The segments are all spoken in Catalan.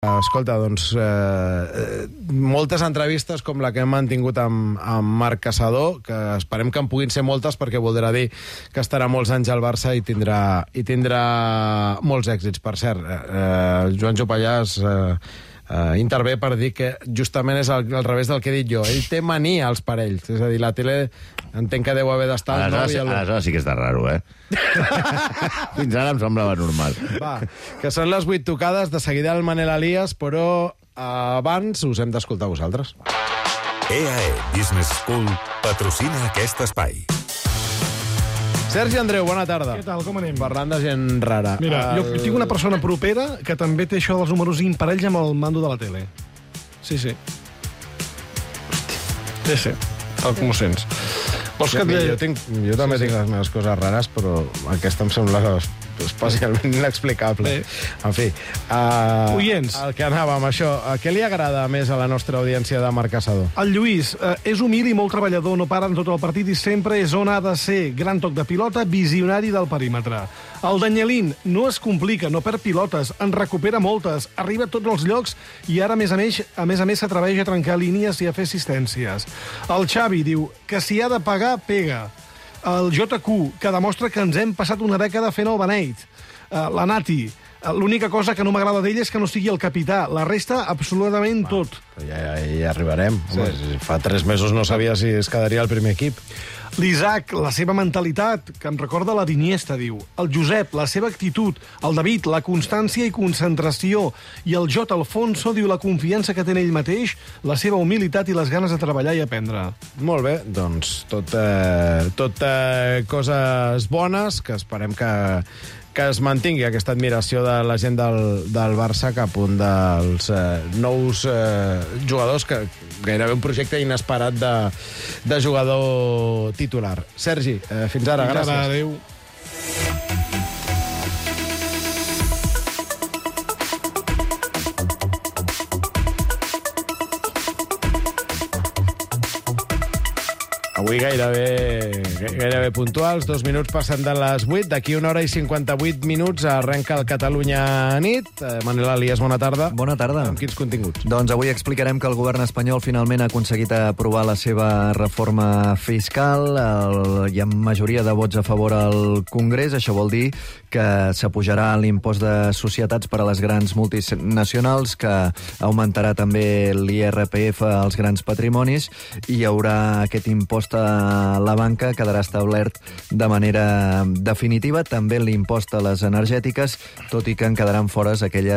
Escolta, doncs, moltes entrevistes com la que hem mantingut amb Marc Caçador, que esperem que en puguin ser moltes perquè voldrà dir que estarà molts anys al Barça i tindrà molts èxits. Per cert, Joan Jopallàs intervé per dir que justament és al revés del que he dit jo. Ell té mania als parells. És a dir, la tele entenc que deu haver d'estar... Aleshores sí que està raro, eh? Fins ara em semblava normal. Va, que són les 8 tocades, de seguida el Manel Elias, però abans us hem d'escoltar vosaltres. EAE Business School patrocina aquest espai. Sergi Andreu, bona tarda. Què tal, com anem? Parlant de gent rara. Mira, jo tinc una persona propera que també té això dels números imparells amb el mando de la tele. Sí. Sí, com ho sents? Vols que jo també tinc les meves coses rares, però aquesta em sembla especialment inexplicable. En fi, oients. El que anàvem, això, què li agrada més a la nostra audiència de Marc Caçador? El Lluís és humil i molt treballador, no para en tot el partit i sempre és on ha de ser. Gran toc de pilota, visionari del perímetre. El Danielín no es complica, no perd pilotes, en recupera moltes, arriba a tots els llocs i ara, a més a més, s'atreveix a trencar línies i a fer assistències. El Xavi diu que si ha de pagar, pega. El JQ, que demostra que ens hem passat una dècada fent el beneit. La Nati, l'única cosa que no m'agrada d'ell és que no sigui el capità. La resta, absolutament tot. Ja hi arribarem. Sí. Home, fa 3 mesos no sabia si es quedaria al primer equip. L'Isaac, la seva mentalitat, que em recorda la d'Iniesta, diu. El Josep, la seva actitud. El David, la constància i concentració. I el J. Alfonso diu la confiança que té en ell mateix, la seva humilitat i les ganes de treballar i aprendre. Molt bé, doncs tot coses bones, que esperem que es mantingui aquesta admiració de la gent del Barça cap un dels nous jugadors, que gairebé un projecte inesperat de jugador titular. Sergi, fins ara, gràcies. Adéu. Avui gairebé puntuals, 2 minuts passen de les 8. D'aquí 1 hora i 58 minuts arrenca el Catalunya nit. Manel Elias, bona tarda. Bona tarda. Amb quins continguts? Doncs avui explicarem que el govern espanyol finalment ha aconseguit aprovar la seva reforma fiscal. Hi ha majoria de vots a favor al Congrés. Això vol dir que s'apujarà l'impost de societats per a les grans multinacionals, que augmentarà també l'IRPF als grans patrimonis, i hi haurà aquest impost a la banca, quedarà establert de manera definitiva. També l'impost a les energètiques, tot i que en quedaran fora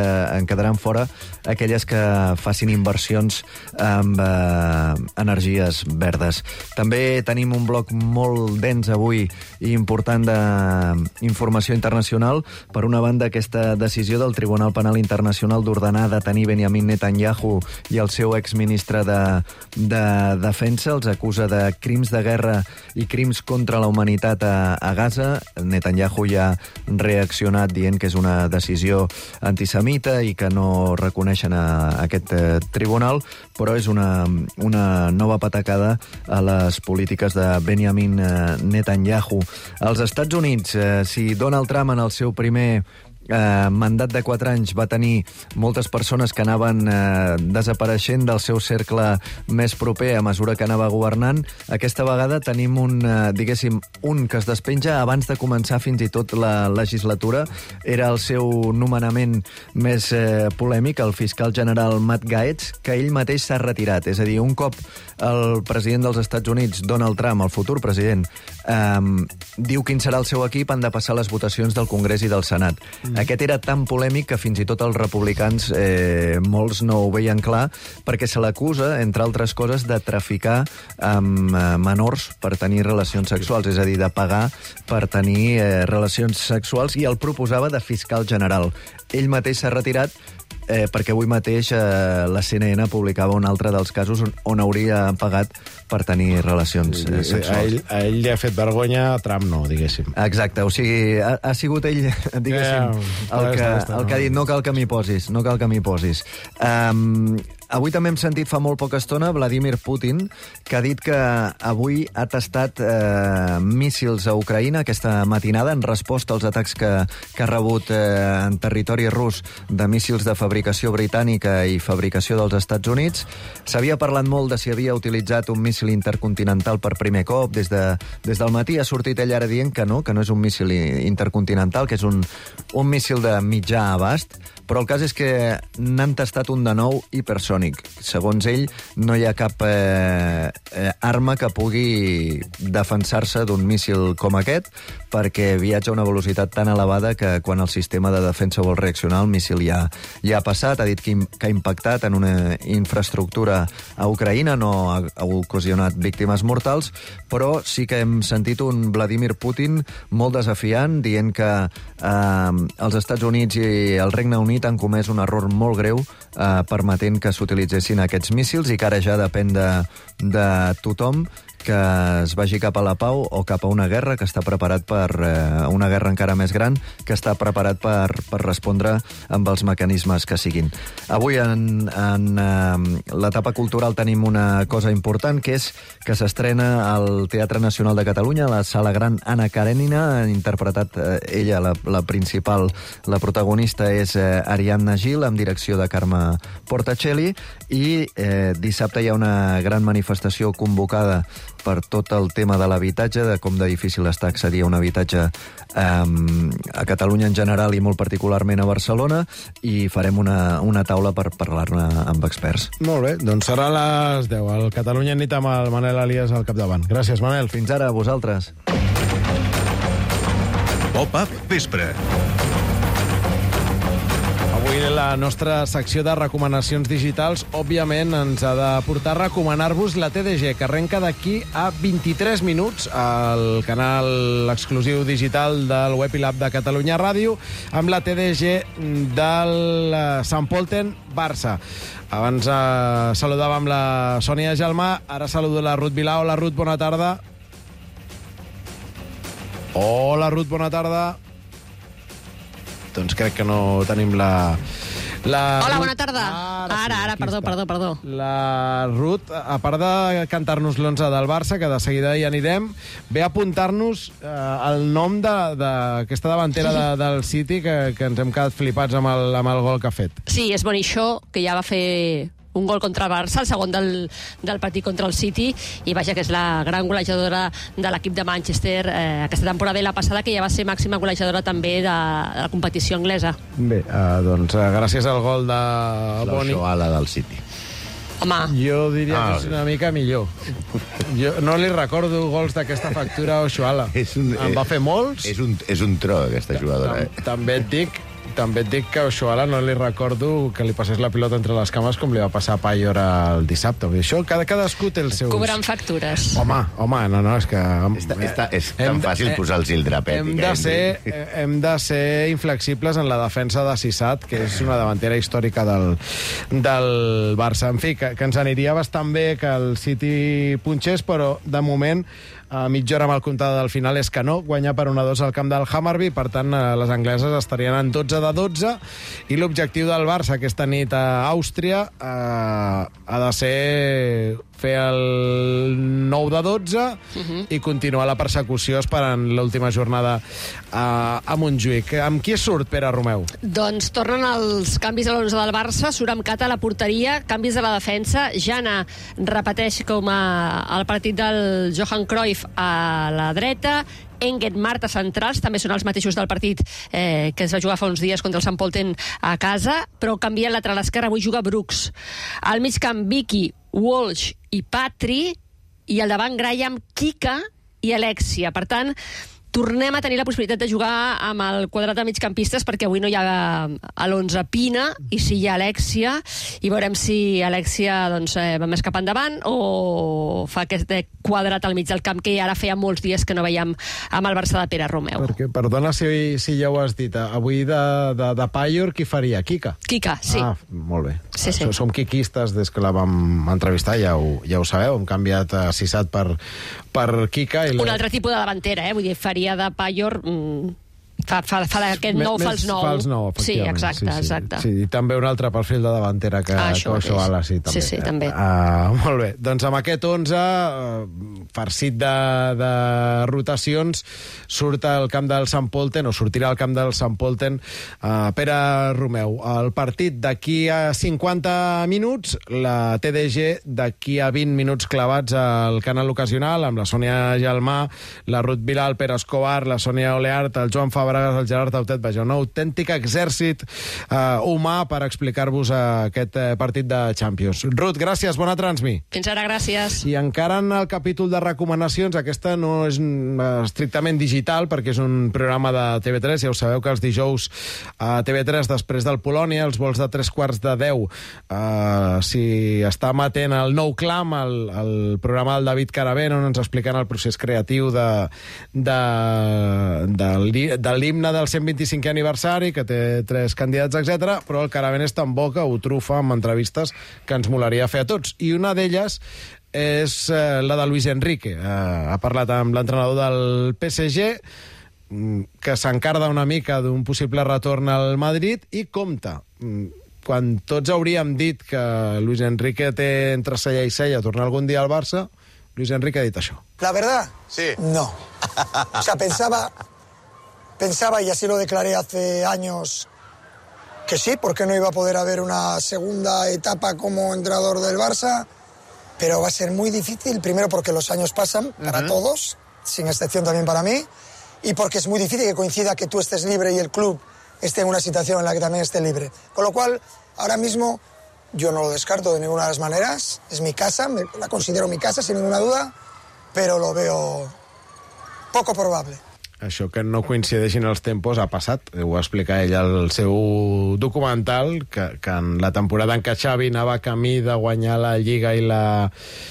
aquelles que facin inversions amb energies verdes. També tenim un bloc molt dens avui i important d'informació internacional. Per una banda, aquesta decisió del Tribunal Penal Internacional d'ordenar detenir Benjamin Netanyahu i el seu exministre de Defensa. Els acusa de crims de guerra i crims contra la humanitat a Gaza. Netanyahu ja ha reaccionat dient que és una decisió antisemita i que no reconeixen aquest tribunal, però és una nova patacada a les polítiques de Benjamin Netanyahu. Als Estats Units, si Donald Trump en el seu primer mandat de 4 anys va tenir moltes persones que anaven desapareixent del seu cercle més proper a mesura que anava governant, aquesta vegada tenim un que es despenja abans de començar fins i tot la legislatura. Era el seu nomenament més polèmic, el fiscal general Matt Gaetz, que ell mateix s'ha retirat. És a dir, un cop el president dels Estats Units, Donald Trump, el futur president, diu quin serà el seu equip, han de passar les votacions del Congrés i del Senat. Aquest era tan polèmic que fins i tot els republicans molts no ho veien clar, perquè se l'acusa, entre altres coses, de traficar amb menors per tenir relacions sexuals, és a dir, de pagar per tenir relacions sexuals, i el proposava de fiscal general. Ell mateix s'ha retirat perquè avui mateix la CNN publicava un altre dels casos on hauria pagat per tenir relacions sexuals. A ell li ha fet vergonya, a Trump no, diguéssim. Exacte, o sigui, ha sigut ell, diguéssim, el que ha dit no cal que m'hi posis, no cal que m'hi posis. Avui també hem sentit fa molt poca estona Vladimir Putin, que ha dit que avui ha tastat míssils a Ucraïna aquesta matinada en resposta als atacs que ha rebut en territori rus de míssils de fabricació britànica i fabricació dels Estats Units. S'havia parlat molt de si havia utilitzat un míssil intercontinental per primer cop. Des del matí ha sortit ell ara dient que no és un míssil intercontinental, que és un míssil de mitjà abast, però el cas és que n'han tastat un de nou hipersònic. Segons ell, no hi ha cap arma que pugui defensar-se d'un míssil com aquest, perquè viatja a una velocitat tan elevada que quan el sistema de defensa vol reaccionar, el míssil ja ha passat. Ha dit que ha impactat en una infraestructura a Ucraïna, no ha ocasionat víctimes mortals, però sí que hem sentit un Vladimir Putin molt desafiant, dient que els Estats Units i el Regne Unit han comès un error molt greu permetent que s'utilitzessin aquests míssils i que ara ja depèn de tothom que es vagi cap a la pau o cap a una guerra que està preparat per una guerra encara més gran, que està preparat per respondre amb els mecanismes que siguin. Avui en l'etapa cultural tenim una cosa important, que és que s'estrena al Teatre Nacional de Catalunya, a la Sala Gran Anna Karenina, ha interpretat ella, la principal, la protagonista és Ariadna Gil, amb direcció de Carme Portacelli, i dissabte hi ha una gran manifestació convocada per tot el tema de l'habitatge, de com de difícil està accedir a un habitatge a Catalunya en general i molt particularment a Barcelona, i farem una taula per parlar-ne amb experts. Molt bé, doncs serà a les 10, al Catalunya Nit amb el Manel Elias al capdavant. Gràcies, Manel. Fins ara, a vosaltres. Pop-up Vespre. Avui la nostra secció de recomanacions digitals, òbviament, ens ha de portar a recomanar-vos la TDG, que arrenca d'aquí a 23 minuts al canal exclusiu digital del web i l'app de Catalunya Ràdio, amb la TDG del Sant Pölten Barça. Abans saludàvem la Sònia Gelmà, ara saludo la Ruth Vilà. Hola, Ruth, bona tarda. Hola, Ruth, bona tarda. Doncs crec que no tenim la Hola, Ruth. bona tarda. Ara, perdó. La Ruth, a part de cantar-nos l'11 del Barça, que de seguida hi anirem, ve a apuntar-nos el nom d'aquesta davantera del City, que ens hem quedat flipats amb el gol que ha fet. Sí, és Bonichó, que ja va fer un gol contra el Barça, el segon del partit contra el City, i vaja, que és la gran golejadora de l'equip de Manchester aquesta temporada i la passada, que ja va ser màxima golejadora també de la competició anglesa. Bé, doncs gràcies al gol de Boni... L'Oshoala del City. Home, Jo diria que és una mica millor. Jo no li recordo gols d'aquesta factura a Oshoala. En va fer molts. És un tro, aquesta jugadora. També et dic que a Oshoala no li recordo que li passés la pilota entre les cames com li va passar a Payor el dissabte. Això, cadascú té els seus... cobrant factures. Home, no, és que... És tan fàcil posar-los el drapet. Hem de ser inflexibles en la defensa de Sissat, que és una davantera històrica del Barça. En fi, que ens aniria bastant bé que el City punxés, però de moment a mitja hora amb el comptador del final és que no, guanyar per 1-2 al camp del Hammarby, per tant les angleses estarien en 12-12, i l'objectiu del Barça aquesta nit a Àustria ha de ser fer el 9-12 i continuar la persecució esperant l'última jornada a Montjuïc. Amb qui surt Pere Romeu? Doncs tornen els canvis a l'11 del Barça, surt amb Cata a la porteria, canvis de la defensa, Jana repeteix com al partit del Johan Cruyff a la dreta, Enget, Marta centrals, també són els mateixos del partit que es va jugar fa uns dies contra el Sant Pölten a casa, però canvia el lateral esquerre, avui juga Brooks. Al mig camp, Vicky, Walsh i Patri, i al davant Graham, Kika i Alexia. Per tant, tornem a tenir la possibilitat de jugar amb el quadrat de migcampistes, perquè avui no hi ha a l'11 Pina, i sí hi ha Alexia, i veurem si Alexia va més cap endavant o fa aquest quadrat al mig del camp que ara feia molts dies que no veiem amb el Barça de Pere Romeu. Perquè, perdona si ja ho has dit, avui de Payor qui faria? Kika? Kika, sí. Ah, molt bé. Sí. Som quiquistes des que la vam entrevistar, ja ho sabeu, hem canviat a Sissat per Kika. Un altre tipus de davantera, vull dir, faria de Payor Fa d'aquest nou fals nou. Fals nou, sí, efectivament. exacte. Sí, i també un altre perfil de davantera que Oshoala, sí, també. Sí, també. Molt bé, doncs amb aquest 11, farcit de rotacions, surt al camp del Sant Polten, o sortirà al camp del Sant Polten, Pere Romeu. El partit d'aquí a 50 minuts, la TDG d'aquí a 20 minuts clavats al canal ocasional, amb la Sònia Gelmà, la Ruth Vilà, el Pere Escobar, la Sònia Oleart, el Joan Fabregas, el Gerard Autet, vaja, un autèntic exèrcit humà per explicar-vos aquest partit de Champions. Ruth, gràcies, bona transmi. Fins ara, gràcies. I encara en el capítol de recomanacions, aquesta no és estrictament digital, perquè és un programa de TV3, ja ho sabeu que els dijous a TV3, després del Polònia, els vols de 3:15, si està amatent al Nou Clam, el programa del David Caravent, on ens expliquen el procés creatiu de l'himne del 125è aniversari, que té 3 candidats, etc. Però el Caravent és tan bo que ho trufa amb entrevistes que ens molaria fer a tots. I una d'elles és la de Luis Enrique. Ha parlat amb l'entrenador del PSG, que s'encarda una mica d'un possible retorn al Madrid, i compta. Quan tots hauríem dit que Luis Enrique té entre cella i cella tornar algun dia al Barça, Luis Enrique ha dit això. La verdad, sí. No. O sea, pensaba, y así lo declaré hace años, que sí, porque no iba a poder haber una segunda etapa como entrenador del Barça, pero va a ser muy difícil, primero porque los años pasan para todos, sin excepción también para mí, y porque es muy difícil que coincida que tú estés libre y el club esté en una situación en la que también esté libre. Con lo cual, ahora mismo, yo no lo descarto de ninguna de las maneras, es mi casa, la considero mi casa sin ninguna duda, pero lo veo poco probable. Això que no coincideixin els tempos ha passat, ho va explicar ell al seu documental, que en la temporada en què Xavi anava camí de guanyar la Lliga i la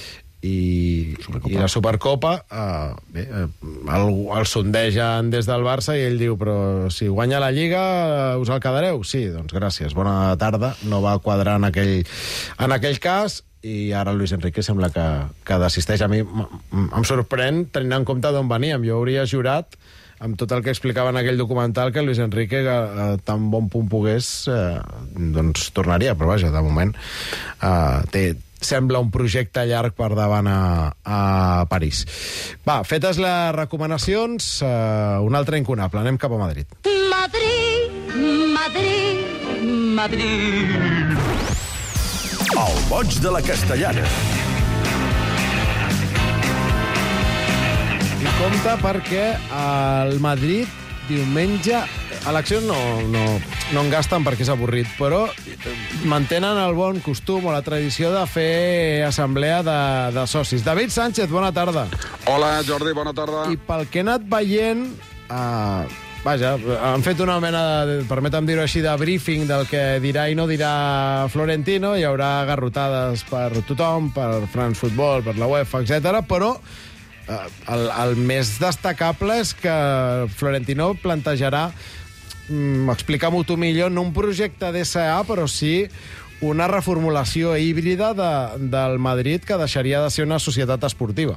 Supercopa, el sondegen des del Barça i ell diu, però si guanya la Lliga us el quedareu? Sí, doncs gràcies, bona tarda. No va quadrar en aquell cas, i ara Luis Enrique sembla que desisteix. A mi em sorprèn tenint en compte d'on veníem. Jo hauria jurat, amb tot el que explicava en aquell documental, que Luis Enrique, tan bon punt pogués, doncs tornaria, però vaja, de moment sembla un projecte llarg per davant a París. Va, fetes les recomanacions, un altre incunable, anem cap a Madrid. Madrid, Madrid, Madrid. El boig de la Castellana. I compte perquè el Madrid diumenge, eleccions no en gasten perquè és avorrit, però mantenen el bon costum o la tradició de fer assemblea de socis. David Sánchez, bona tarda. Hola, Jordi, bona tarda. I pel que he anat veient, vaja, han fet una mena de, permetem dir-ho així, de briefing del que dirà i no dirà Florentino. Hi haurà garrotades per tothom, per France Football, per la UEFA, etc. Però el més destacable és que Florentino plantejarà, explica-m'ho tu millor, no un projecte d'SA, però sí una reformulació híbrida del Madrid que deixaria de ser una societat esportiva.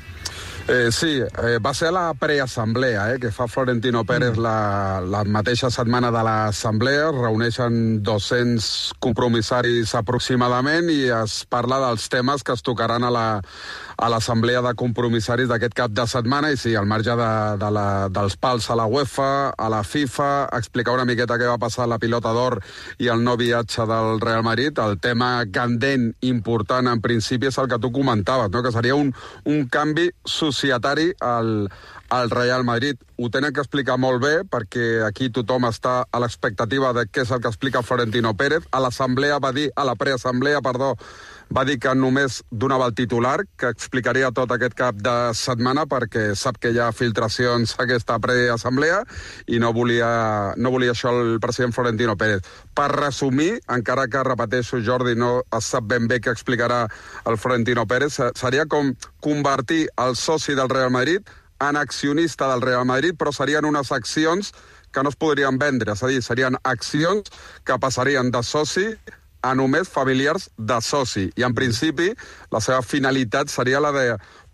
Sí, va ser la preassemblea que fa Florentino Pérez la mateixa setmana de l'assemblea. Es reuneixen 200 compromissaris aproximadament i es parla dels temes que es tocaran a l'assemblea de compromissaris d'aquest cap de setmana. I sí, al marge dels pals a la UEFA, a la FIFA, explicar una miqueta què va passar a la pilota d'or i el nou viatge del Real Madrid. El tema candent, important en principi, és el que tu comentaves, no? Que seria un canvi societari al Real Madrid. Ho tenen que explicar molt bé, perquè aquí tothom està a l'expectativa de què és el que explica Florentino Pérez. A la preassemblea, va dir que només donava el titular, que explicaria tot aquest cap de setmana, perquè sap que hi ha filtracions a aquesta preassemblea i no volia això el president Florentino Pérez. Per resumir, encara que, repeteixo, Jordi, no es sap ben bé què explicarà el Florentino Pérez, seria com convertir el soci del Real Madrid en accionista del Real Madrid, però serien unes accions que no es podrien vendre, és a dir, serien accions que passarien de soci a només familiars de soci. I, en principi, la seva finalitat seria la de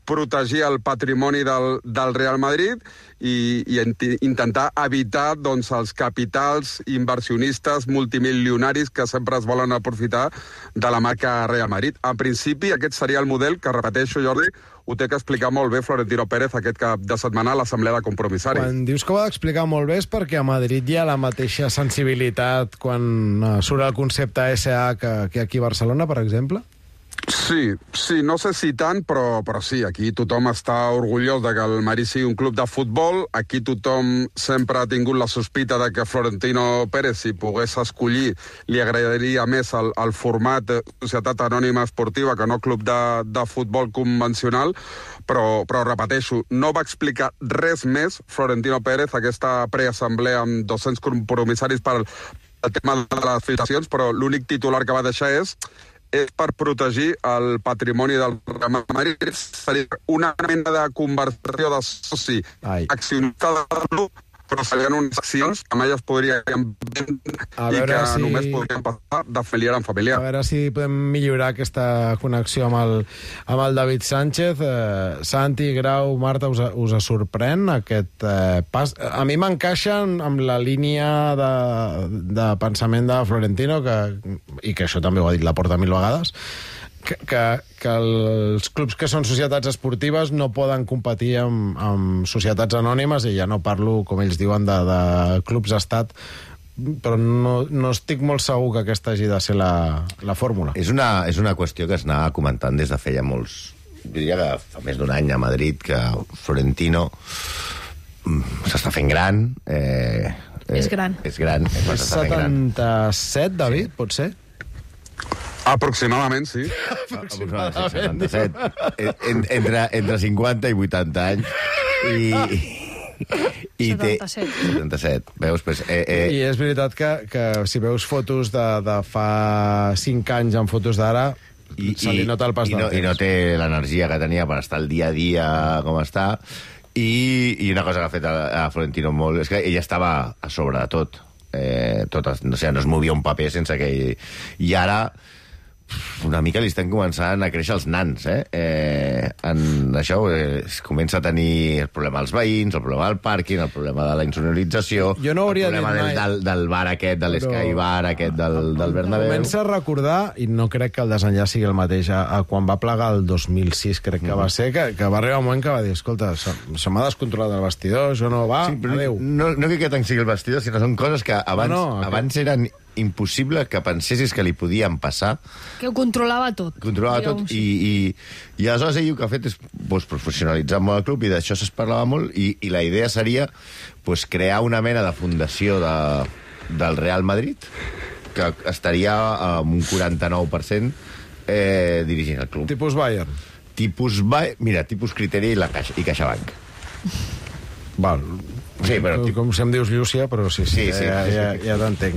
protegir el patrimoni del Real Madrid i intentar evitar doncs, els capitals inversionistes multimilionaris que sempre es volen aprofitar de la marca Real Madrid. En principi, aquest seria el model que, repeteixo, Jordi, ho té que explicar molt bé Florentino Pérez aquest cap de setmana a l'Assemblea de Compromissaris. Quan dius que ho ha d'explicar molt bé és perquè a Madrid hi ha la mateixa sensibilitat quan surt el concepte SA que aquí a Barcelona, per exemple? Sí, no sé si tant, però sí, aquí tothom està orgullós de que el Madrid sigui un club de futbol, aquí tothom sempre ha tingut la sospita de que Florentino Pérez, si pogués escollir, li agradaria més el format Societat Anònima Esportiva que no club de futbol convencional, però repeteixo, no va explicar res més Florentino Pérez aquesta preassemblea amb 200 compromissaris per el tema de les filtracions, però l'únic titular que va deixar és per protegir el patrimoni del Real Madrid. Seria una mena de conversió de soci accionista del club, però serien unes accions que mai es podrien vendre i que només podrien passar de familiar en familiar. A veure si podem millorar aquesta connexió amb el David Sánchez. Santi, Grau, Marta, us sorprèn aquest pas? A mi m'encaixa amb la línia de pensament de Florentino, i que això també ho ha dit Laporta 1000 vegades, que els clubs que són societats esportives no poden competir amb societats anònimes, i ja no parlo, com ells diuen, de clubs d'estat, però no estic molt segur que aquesta hagi de ser la fórmula. És una qüestió que es anava comentant des de feia molts... Diria que fa més d'un any a Madrid, que Florentino s'està fent gran. És gran. És gran. És 77, David, pot ser? Aproximadament, sí. Aproximadament. 77. Entre 50 i 80 anys. I 77. Veus? Pues, I és veritat que si veus fotos de fa 5 anys amb fotos d'ara, se li nota el pas del temps. I no té l'energia que tenia per estar el dia a dia com està. I una cosa que ha fet a Florentino molt és que ella estava a sobre de tot. No es movia un paper sense que ell... I ara una mica li estan començant a créixer els nans, en això es comença a tenir el problema dels veïns, el problema del pàrquing, el problema de la insonorització, el problema del bar aquest, de l'Sky Bar aquest, del Bernabéu. Comença a recordar, i no crec que el desenllaç sigui el mateix, a quan va plegar el 2006, crec que va ser, que va arribar un moment que va dir, escolta, se m'ha descontrolat el vestidor, això no va, adéu. No crec que tant sigui el vestidor, sinó són coses que abans eren impossible que pensessis que li podien passar. Que ho controlava tot. I aleshores ell el que ha fet és professionalitzar molt el club, i d'això es parlava molt, i la idea seria crear una mena de fundació del Real Madrid que estaria amb un 49% dirigint el club. Tipus Bayern. Tipus Criteri i CaixaBank. Val. Sí, però... Com si em dius Llúcia, però sí, ja t'entenc.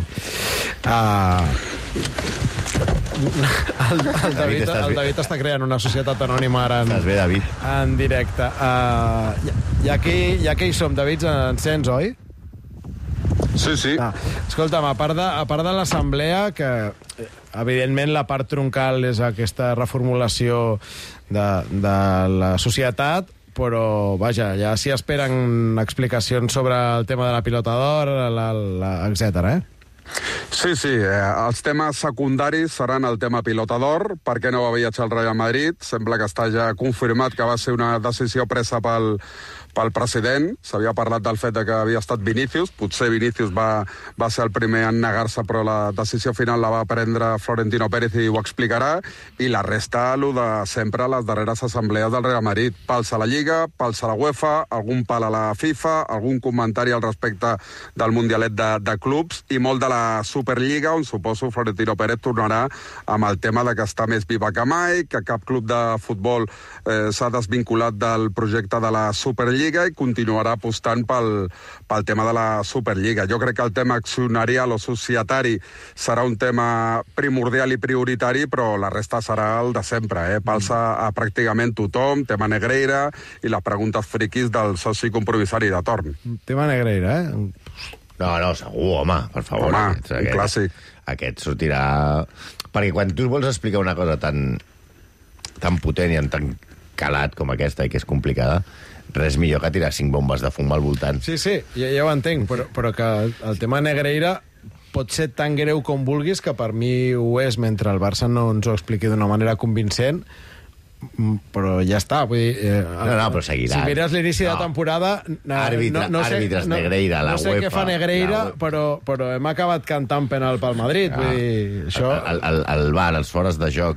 El David està creant una societat anònima ara en directe. Ja que hi som, David, encens, oi? Sí. Escolta'm, a part de l'assemblea, que evidentment la part troncal és aquesta reformulació de la societat, però, vaja, ja s'hi esperen explicacions sobre el tema de la pilota d'or, etc. Sí, els temes secundaris seran el tema pilota d'or, per què no va viatjar al Real Madrid, sembla que està ja confirmat que va ser una decisió presa pel president, s'havia parlat del fet de que havia estat Vinícius, potser Vinícius va ser el primer en negar-se, però la decisió final la va prendre Florentino Pérez i ho explicarà, i la resta, el de sempre, les darreres assemblees del Real Madrid. Pals a la Lliga, pals a la UEFA, algun pal a la FIFA, algun comentari al respecte del Mundialet de clubs, i molt de la Superliga, on suposo Florentino Pérez tornarà amb el tema de que està més viva que mai, que cap club de futbol s'ha desvinculat del projecte de la Superliga, i continuarà apostant pel tema de la Superliga. Jo crec que el tema accionarial o societari serà un tema primordial i prioritari, però la resta serà el de sempre. Palsa a pràcticament tothom, tema Negreira i les preguntes friquis del soci compromissari de torn. Tema Negreira, No, segur, home, per favor. Home, un clàssic. Aquest sortirà... Perquè quan tu vols explicar una cosa tan potent i amb calat com aquesta i que és complicada, res millor que tirar 5 bombes de fum al voltant. Sí, ja ho entenc, però que el tema Negreira pot ser tan greu com vulguis, que per mi ho és, mentre el Barça no ens ho expliqui d'una manera convincent, però ja està, vull dir... No, però seguirà. Si mires l'inici de temporada... Àrbitres Negreira, la UEFA... No sé què fa Negreira, però hem acabat cantant penal pel Madrid, vull dir... Això... El VAR, els fores de joc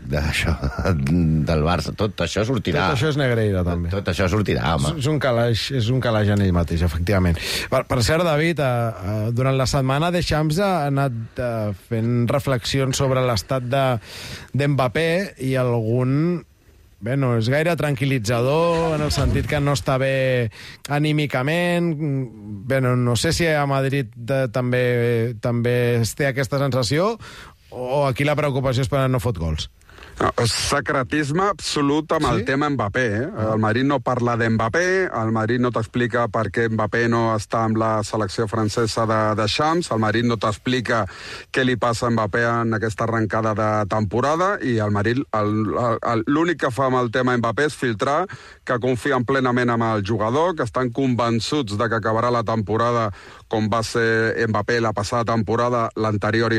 del Barça, tot això sortirà. Tot això és Negreira, també. Tot això sortirà, home. És un calaix en ell mateix, efectivament. Per cert, David, durant la setmana Deschamps ha anat fent reflexions sobre l'estat d'Mbappé i algun... Bé, no és gaire tranquil·litzador, en el sentit que no està bé anímicament. Bé, no sé si a Madrid també es té aquesta sensació, o aquí la preocupació és per no fot gols. Secretisme absolut amb el tema Mbappé. El Madrid no parla d'Mbappé, el Madrid no t'explica per què Mbappé no està amb la selecció francesa de Champs, el Madrid no t'explica què li passa a Mbappé en aquesta arrencada de temporada, i el Madrid l'únic que fa amb el tema Mbappé és filtrar que confien plenament amb el jugador, que estan convençuts de que acabarà la temporada com va ser Mbappé la passada temporada, l'anterior,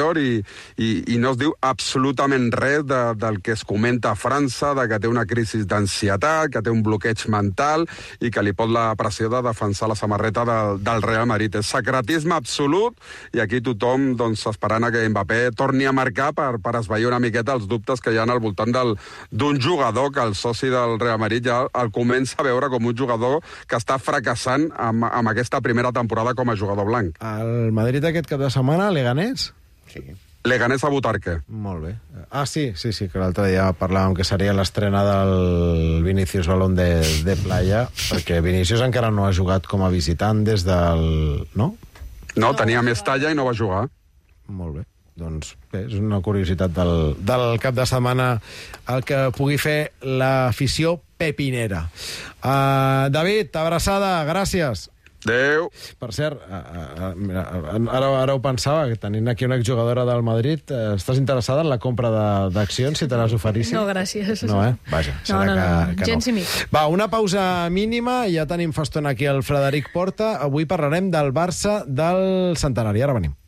i no es diu absolutament res del que es comenta a França, de que té una crisi d'ansietat, que té un bloqueig mental i que li pot la pressió de defensar la samarreta del Real Madrid. És secretisme absolut, i aquí tothom esperant que Mbappé torni a marcar per esvair una miqueta els dubtes que hi ha al voltant d'un jugador que el soci del Real Madrid ja el comença a veure com un jugador que està fracassant amb aquesta primera temporada com a jugador blanc. El Madrid aquest cap de setmana, Leganés? Sí. Leganés a Butarque. Molt bé. Sí, que l'altre dia parlàvem que seria l'estrena del Vinícius Balón de Playa, perquè Vinícius encara no ha jugat com a visitant des del... No? No, tenia més talla i no va jugar. Molt bé. Doncs bé, és una curiositat del cap de setmana el que pugui fer l'afició pepinera. David, abraçada, gràcies. Adéu. Per cert, ara ho pensava, que tenint aquí una exjugadora del Madrid, estàs interessada en la compra d'accions, si te les oferissin? No, gràcies. No, Vaja, serà que no. Gens i mig. Va, una pausa mínima, ja tenim fa estona aquí el Frederic Porta. Avui parlarem del Barça del centenari. Ara venim.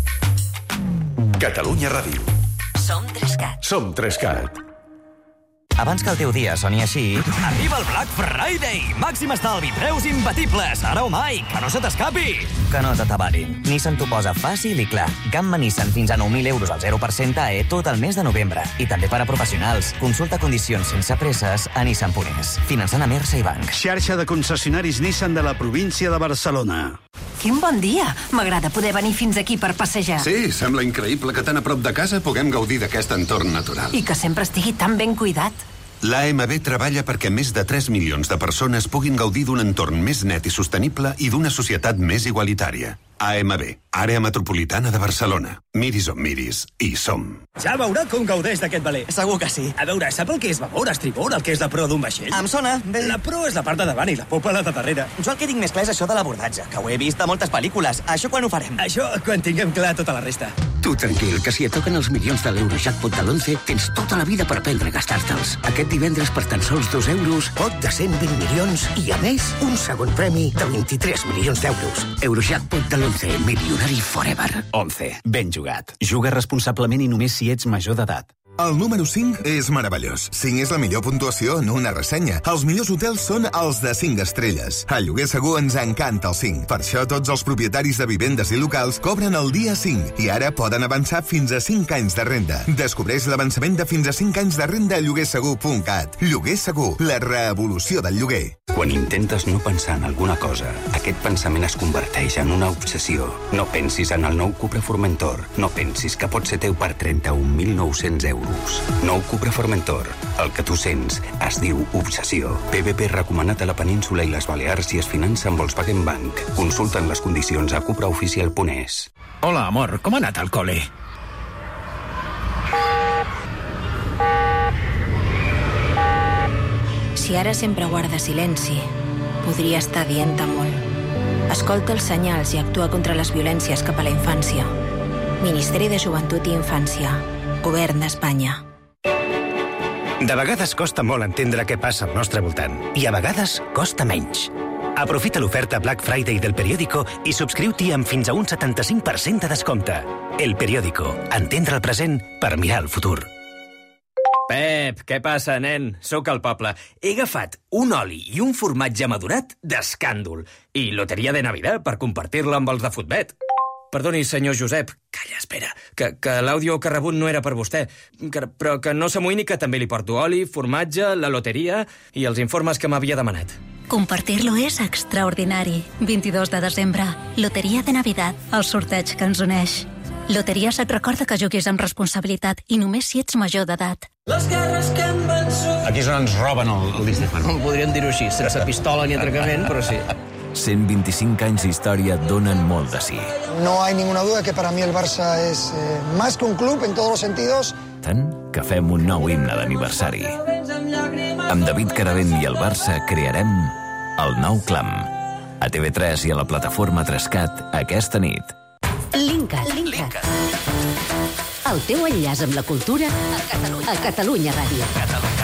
Catalunya Ràdio. Som 3CAT. Som 3CAT. Abans que el teu dia soni així... Arriba el Black Friday! Màxim estalvi, preus imbatibles! Ara o mai, que no se t'escapi! Que no t'atabarin. Nissan t'ho posa fàcil i clar. Gamma Nissan fins a 9.000 euros al 0% AE tot el mes de novembre. I també per a professionals. Consulta condicions sense presses a Nissan.es. Finançant a Mersa i Banc. Xarxa de concessionaris Nissan de la província de Barcelona. Quin bon dia! M'agrada poder venir fins aquí per passejar. Sí, sembla increïble que tan a prop de casa puguem gaudir d'aquest entorn natural. I que sempre estigui tan ben cuidat. L'AMB treballa perquè més de 3 milions de persones puguin gaudir d'un entorn més net i sostenible i d'una societat més igualitària. AMB, Àrea Metropolitana de Barcelona. Miris on miris, hi som. Ja veurà com gaudeix d'aquest veler. Segur que sí. A veure, sap el que és babord, estribord, el que és la proa d'un vaixell? Em sona, bé. La proa és la part de davant i la popa la de darrere. Jo el que tinc més clar és això de l'abordatge, que ho he vist a moltes pel·lícules. Això quan ho farem? Això quan tinguem clar tota la resta. Tu tranquil, que si et toquen els milions de l'Eurojackpot de l'11, tens tota la vida per aprendre a gastar-te'ls. Aquest divendres, per tan sols 2 euros, pot de 120 milions i, a més, un segon premi de 23 milions d'euros. Eurojackpot de l'11, milionari forever. 11. Ben jugat. Juga responsablement i només si ets major d'edat. El número 5 és meravellós. 5 és la millor puntuació en una ressenya. Els millors hotels són els de 5 estrelles. A Lloguer Segur ens encanta el 5. Per això tots els propietaris de vivendes i locals cobren el dia 5 i ara poden avançar fins a 5 anys de renda. Descobreix l'avançament de fins a 5 anys de renda a lloguersegur.cat. Lloguer Segur, la revolució del lloguer. Quan intentes no pensar en alguna cosa, aquest pensament es converteix en una obsessió. No pensis en el nou Cupra Formentor. No pensis que pot ser teu per 31.900 euros. Nou Cupra Formentor. El que tu sents es diu obsessió. PVP recomanat a la península i les Balears i es finança amb Volkswagen Bank. Consulten les condicions a cupraoficial.es. Hola, amor, com ha anat al col·le? Si ara sempre guarda silenci, podria estar dient-te molt. Escolta els senyals i actua contra les violències cap a la infància. Ministeri de Joventut i Infància. Govern d'Espanya. De vegades costa molt entendre què passa al nostre voltant i a vegades costa menys. Aprofita l'oferta Black Friday del Periódico i subscriu-t'hi amb fins a un 75% de descompte. El Periódico. Entendre el present per mirar el futur. Pep, què passa, nen? Sóc al poble. He agafat un oli i un formatge madurat d'escàndol i loteria de Navidad per compartir-la amb els de Futbet. Perdoni, senyor Josep. Calla, espera, que l'àudio que ha rebut no era per vostè. Però que no s'amoïni que també li porto oli, formatge, la loteria i els informes que m'havia demanat. Compartir-lo és extraordinari. 22 de desembre, Loteria de Navidad, el sorteig que ens uneix. Loteries et recorda que juguis amb responsabilitat i només si ets major d'edat. Les guerres que han vençut. Aquí és on ens roben el Di Stefano. Podríem dir-ho així, sense pistola ni atracament, però sí. 125 anys d'història donen molt de sí. No hay ninguna duda que para mí el Barça es más que un club en todos los sentidos. Tant que fem un nou himne d'aniversari. Amb David Caravent i el Barça crearem el nou clam. A TV3 i a la plataforma Trescat aquesta nit. Linkat. El teu enllaç amb la cultura a Catalunya Ràdio.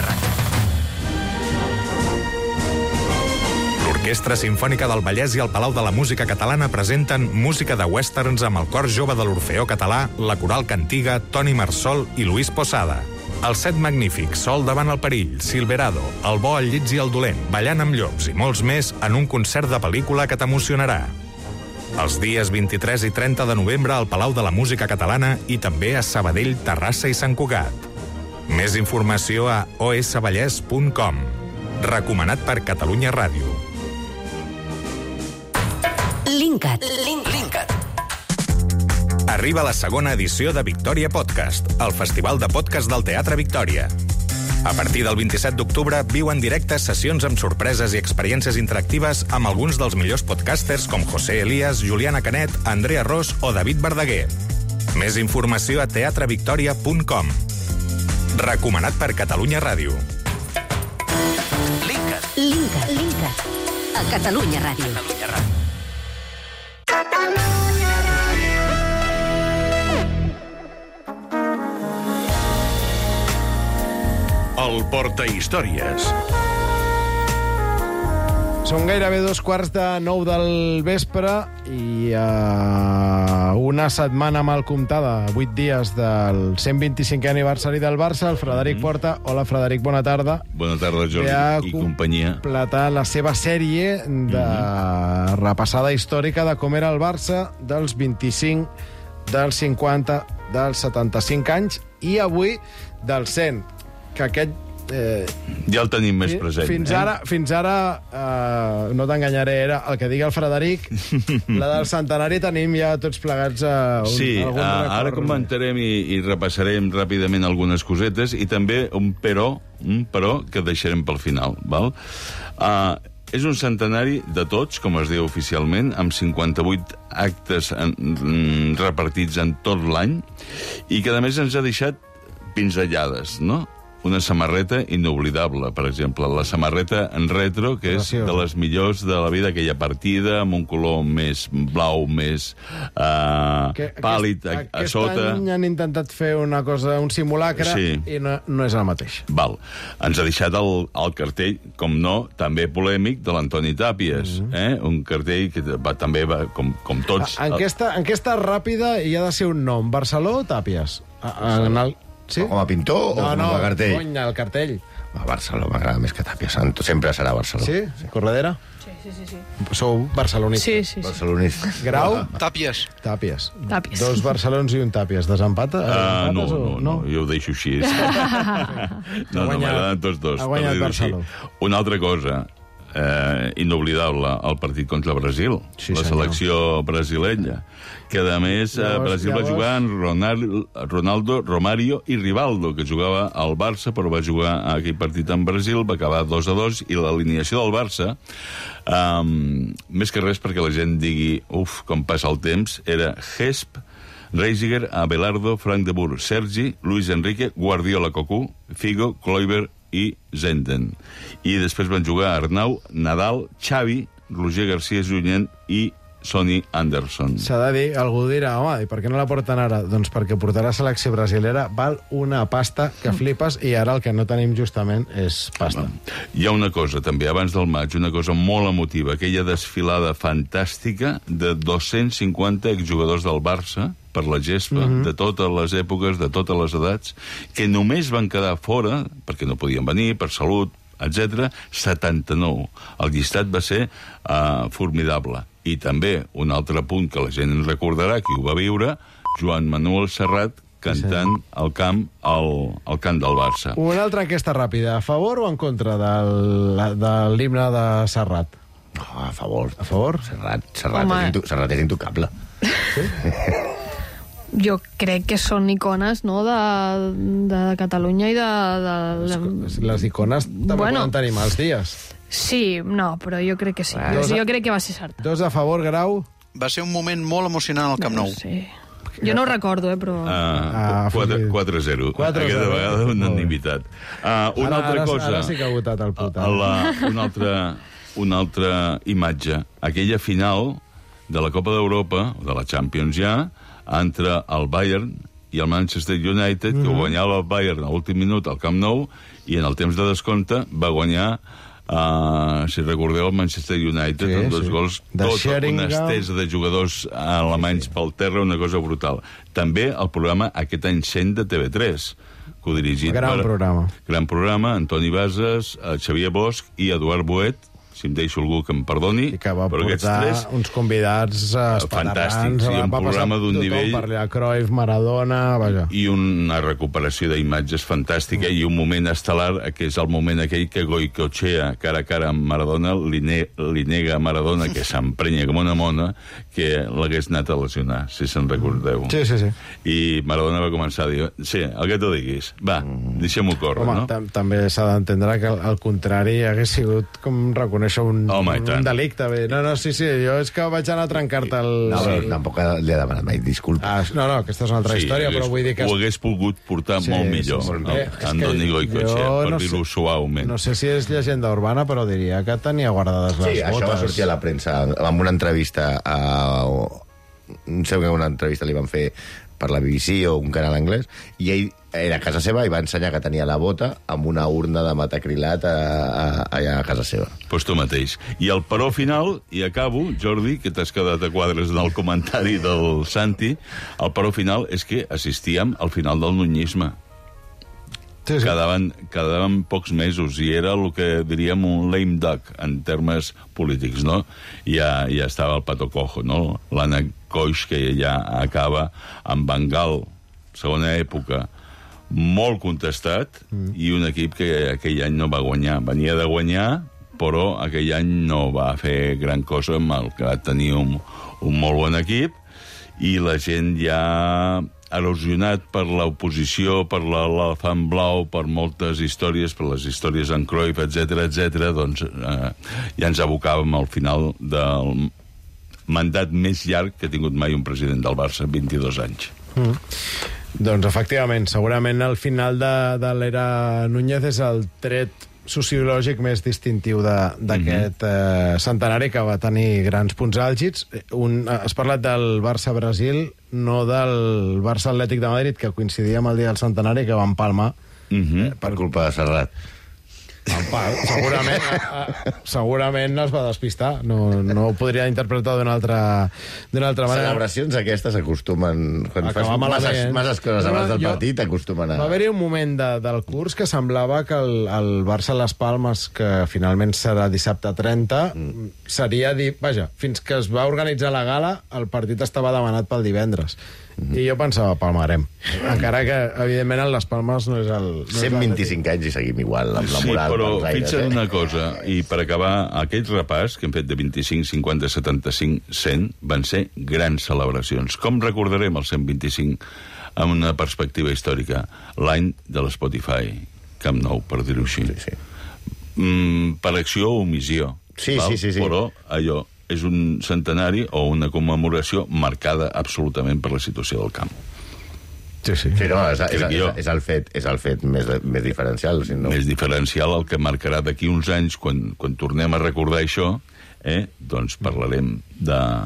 L'Orquestra Simfònica del Vallès i el Palau de la Música Catalana presenten música de westerns amb el cor jove de l'Orfeó Català, la Coral Cantiga, Toni Marsol i Luis Posada. Els Set Magnífics, Sol davant el perill, Silverado, El bo, el llits i el dolent, Ballant amb llops i molts més en un concert de pel·lícula que t'emocionarà. Els dies 23 i 30 de novembre al Palau de la Música Catalana i també a Sabadell, Terrassa i Sant Cugat. Més informació a osvallès.com. Recomanat per Catalunya Ràdio. Linkat. Arriba la segona edició de Victòria Podcast, el festival de podcast del Teatre Victòria. A partir del 27 d'octubre, viu en directe sessions amb sorpreses i experiències interactives amb alguns dels millors podcasters com José Elías, Juliana Canet, Andrea Ros o David Verdaguer. Més informació a teatrevictoria.com. Recomanat per Catalunya Ràdio. Linkat. A Catalunya Ràdio. El Portahistòries. Són gairebé 2:15 del vespre i una setmana mal comptada, 8 dies del 125è aniversari del Barça, el Frederic Porta. Hola, Frederic, bona tarda. Bona tarda, Jordi, i companyia. Completar la seva sèrie de repassada històrica de com era el Barça dels 25, dels 50, dels 75 anys i avui dels 100, que aquest... ja el tenim més present. Fins ara no t'enganyaré, era el que digui el Frederic, la del centenari tenim ja tots plegats algun record. Ara comentarem i repassarem ràpidament algunes cosetes i també un però que deixarem pel final, val? És un centenari de tots, com es diu oficialment, amb 58 actes repartits en tot l'any i que a més ens ha deixat pinzellades, no? Una samarreta inoblidable, per exemple. La samarreta en retro, que és de les millors de la vida, aquella partida, amb un color més blau, més pàl·lid a sota. Aquest any han intentat fer una cosa, un simulacre, i no és el mateix. Val. Ens ha deixat el cartell, com no, també polèmic, de l'Antoni Tàpies. Un cartell que també va, com tots... Enquesta ràpida i ha de ser un nom. Barceló o Tàpies? Sí? Com a pintor o com a cartell? Cony, el cartell. A Barcelona m'agrada més que Tàpies. Sempre serà Barcelona. Sí? Corredera? Sí. Sou barcelonistes? Sí. Barcelonistes. Grau? Tàpies. 2 barcelons i un Tàpies. Desempata? No, jo ho deixo així. No, m'agraden tots dos. Ha guanyat Barcelona. Una altra cosa inoblidable, el partit contra Brasil, la selecció brasilenya, que a més Brasil va jugar amb Ronaldo, Romario i Rivaldo, que jugava al Barça, però va jugar aquell partit en Brasil, va acabar 2-2, i l'alineació del Barça, més que res perquè la gent digui, com passa el temps, era Gesp, Reisiger, Abelardo, Frank de Boer, Sergi, Luis Enrique, Guardiola, Cocu, Figo, Kluivert i Zenden. I després van jugar Arnau, Nadal, Xavi, Roger García Junyent i Sonny Anderson. S'ha de dir, algú dirà, home, i per què no la porten ara? Doncs perquè portar la selecció brasilera val una pasta que flipes i ara el que no tenim justament és pasta. Hi ha una cosa, també, abans del maig, una cosa molt emotiva, aquella desfilada fantàstica de 250 exjugadors del Barça per la gespa, de totes les èpoques, de totes les edats, que només van quedar fora, perquè no podien venir, per salut, etc. 79. El llistat va ser formidable. I també, un altre punt que la gent ens recordarà, qui ho va viure, Joan Manuel Serrat cantant al camp del Barça. Una altra enquesta ràpida. A favor o en contra de l'himne de Serrat? A favor. A favor? Serrat és intocable. Sí? Jo crec que són icones, no?, de Catalunya i de... Les icones també poden tenir mals dies. Sí, no, però jo crec que sí. Jo crec que va ser cert. 2 a favor, Grau? Va ser un moment molt emocionant al Camp Nou. Sí. Jo no ho recordo, però... 4-0. Aquesta vegada unanimitat. Una altra cosa... Ara sí que ha votat el puta. Una altra imatge. Aquella final de la Copa d'Europa, o de la Champions ja, entre el Bayern i el Manchester United, que guanyava el Bayern a l'últim minut al Camp Nou, i en el temps de descompte va guanyar, si recordeu, el Manchester United, amb 2 gols, tota una estesa de jugadors alemanys pel terra, una cosa brutal. També el programa Aquest any 100 de TV3, codirigit Gran programa, Antoni Bases, Xavier Bosch i Eduard Boet, si em deixo algú que em perdoni, i que va portar uns convidats fantàstics, i un programa d'un nivell... Va parlar Cruyff, Maradona... Vaja. I una recuperació d'imatges fantàstica, i un moment estel·lar, que és el moment aquell que Goicoechea, cara a cara amb Maradona, li nega a Maradona, que s'emprenya com una mona, que l'hagués anat a lesionar, si se'n recordeu. Sí. I Maradona va començar a dir, sí, el que tu diguis, va, deixem-ho córrer, no? També s'ha d'entendre que al contrari hagués sigut com reconèixer un delicte. No, sí, jo és que vaig anar a trencar-te el... No, però tampoc li ha demanat mai disculpes. No, aquesta és una altra història, però vull dir que... Ho hagués pogut portar molt millor, Andoni Goicoechea, per dir-ho suaument. No sé si és llegenda urbana, però diria que tenia guardades les botes. Sí, això va sortir a la premsa, amb una entrevista no sé que una entrevista li van fer per la BBC o un canal anglès, i ell era a casa seva i va ensenyar que tenia la bota amb una urna de metacrilat allà a casa seva. Pues tu mateix. I el però final, i acabo, Jordi, que t'has quedat a quadres del comentari del Santi, el però final és que assistíem al final del nunyisme. Sí. Quedaven pocs mesos, i era el que diríem un lame duck en termes polítics, no? Ja estava el Pato Cojo, no? L'Anna Coix, que ja acaba amb Bengal, segona època, molt contestat, i un equip que aquell any no va guanyar. Venia de guanyar, però aquell any no va fer gran cosa, amb el que va tenir un molt bon equip, i la gent ja erosionat per l'oposició, per l'elefant blau, per moltes històries, per les històries en Cruyff, etc., doncs ja ens abocàvem al final del mandat més llarg que ha tingut mai un president del Barça, 22 anys. Doncs, efectivament, segurament el final de l'era Núñez és el tret sociològic més distintiu d'aquest centenari, que va tenir grans punts àlgids. Has parlat del Barça-Brasil, no del Barça-Atlètic de Madrid, que coincidia amb el dia del centenari, que van palmar. Per culpa de Serrat. Segurament es va despistar. No ho podria interpretar d'una altra manera. Celebracions aquestes acostumen, quan fas masses coses abans del partit, acostumen a... Va haver-hi un moment del curs que semblava que el Barça Las Palmes, que finalment serà dissabte 30, seria dir... Vaja, fins que es va organitzar la gala, el partit estava demanat pel divendres. I jo pensava, palmarem. Encara que, evidentment, el Las Palmes no és el... 125 anys i seguim igual, amb la moral. Sí, però fixa't una cosa, i per acabar, aquest repàs que hem fet de 25, 50, 75, 100, van ser grans celebracions. Com recordarem el 125 amb una perspectiva històrica? L'any de l'Spotify, Camp Nou, per dir-ho així. Per acció o omissió. Sí. Però allò és un centenari o una commemoració marcada absolutament per la situació del camp. Sí, no, és el fet més diferencial. Més diferencial, el que marcarà d'aquí uns anys, quan tornem a recordar això, doncs parlarem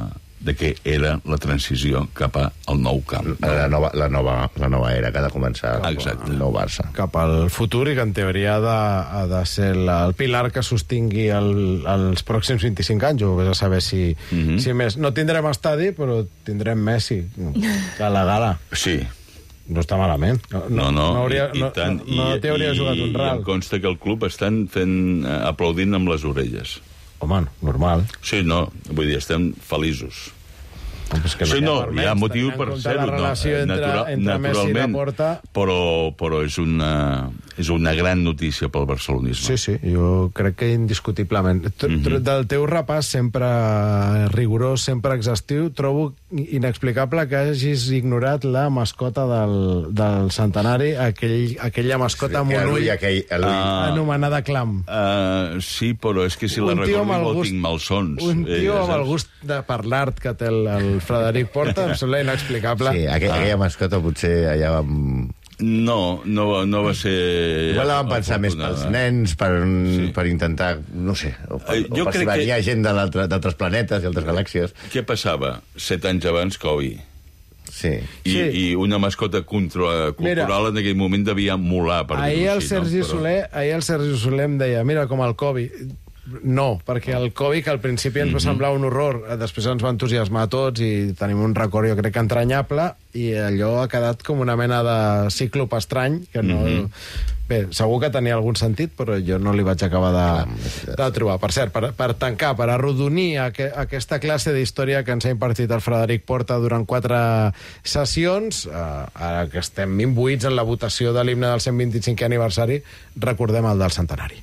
de què era la transició cap al nou camp. La nova era que ha de començar el nou Barça. Cap al futur i que en teoria ha de ser el pilar que sostingui els pròxims 25 anys, o vés a saber si més. No tindrem estadi, però tindrem Messi a la gala. Sí. No està malament. No t'hauria jugat un ral. I em consta que el club estan aplaudint amb les orelles. Home, normal. Sí, no, vull dir, estem feliços. Sí, no, hi ha motiu per ser-ho, naturalment, però és una gran notícia pel barcelonisme. Sí, jo crec que indiscutiblement. Del teu repàs sempre rigorós, sempre exhaustiu, trobo inexplicable que hagis ignorat la mascota del centenari, aquella mascota amb un ull anomenada Clam. Sí, però és que si la recordo tinc malsons. Un tio amb el gust de parlar que té el Frederic Porta, em sembla inexplicable. Sí, aquella mascota potser allà vam... No va ser... Igual la vam pensar més pels nens, per intentar, no sé, o per si venia gent d'altres planetes i altres galàxies. Què passava 7 anys abans Covid? Sí. I una mascota cultural en aquell moment devia molar. Ahir el Sergi Soler em deia, mira, com el Covid... No, perquè el Covid, que al principi ens va semblar un horror, després ens va entusiasmar a tots i tenim un record, jo crec, entranyable, i allò ha quedat com una mena de cíclop estrany, que no... Bé, segur que tenia algun sentit, però jo no li vaig acabar de trobar. Per cert, per tancar, per arrodonir aquesta classe d'història que ens ha impartit el Frederic Porta durant 4 sessions, ara que estem imbuïts en la votació de l'himne del 125è aniversari, recordem el del centenari.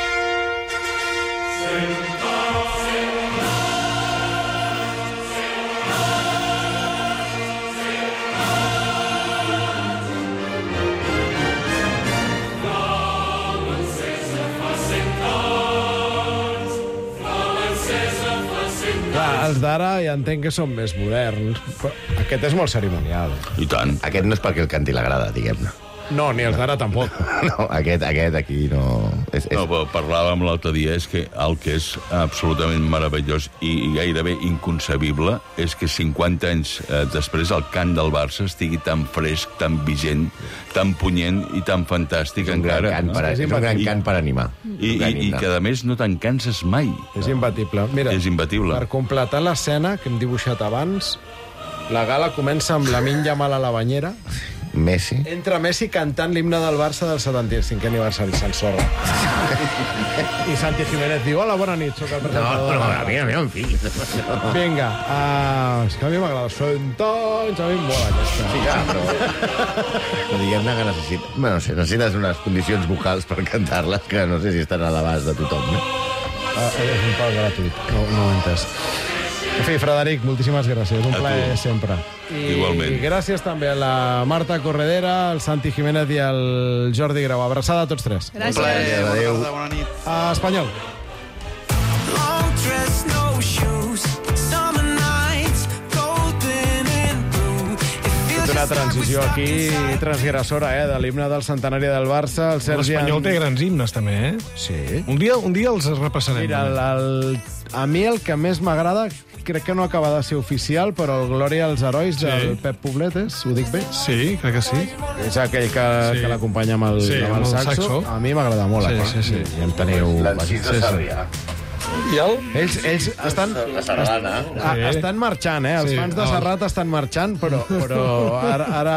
Els d'ara ja entenc que són més moderns, però aquest és molt cerimonial. I tant. Aquest no és perquè el canti l'agrada, diguem-ne. No, ni els d'ara tampoc. No, aquest aquí no... No, però parlàvem l'altre dia, és que el que és absolutament meravellós i gairebé inconcebible és que 50 anys després el cant del Barça estigui tan fresc, tan vigent, tan punyent i tan fantàstic encara. És un gran cant per animar. I que, a més, no te'n canses mai. És imbatible. Mira, és imbatible. Per completar l'escena que hem dibuixat abans, la gala comença amb Lamine Yamal a la banyera. Messi. Entra Messi cantant l'himne del Barça del 75è aniversari, s'ensorra. I Santi Jiménez diu, hola, bona nit, soc el presentador. No, a mi, en fi. Vinga, és que a mi m'agrada. 100 anys, a mi em mola aquesta. Sí, clar, però diguem-ne que necessites unes condicions vocals per cantar-les que no sé si estan a l'abast de tothom, no? És un pas gratuït, no ho he entès. En fi, Frederic, moltíssimes gràcies. Un plaer sempre. Igualment. I gràcies també a la Marta Corredera, al Santi Jiménez i al Jordi Grau. Abraçada a tots tres. Gràcies. Un plaer. Adéu. Bona nit. Espanyol. Una transició aquí transgressora, de l'himne del centenari del Barça. L'Espanyol té grans himnes, també, Sí. Un dia els repassarem. Mira, a mi el que més m'agrada, crec que no acaba de ser oficial, però el Glòria als Herois del Pep Pobletes, ho dic bé? Sí, crec que sí. És aquell que l'acompanya amb el saxo. A mi m'agrada molt, Sí. I en teniu... L'Encís de Sarrià. I el... Ells estan... La sardana. Estan marxant, Els fans de Serrat estan marxant, però ara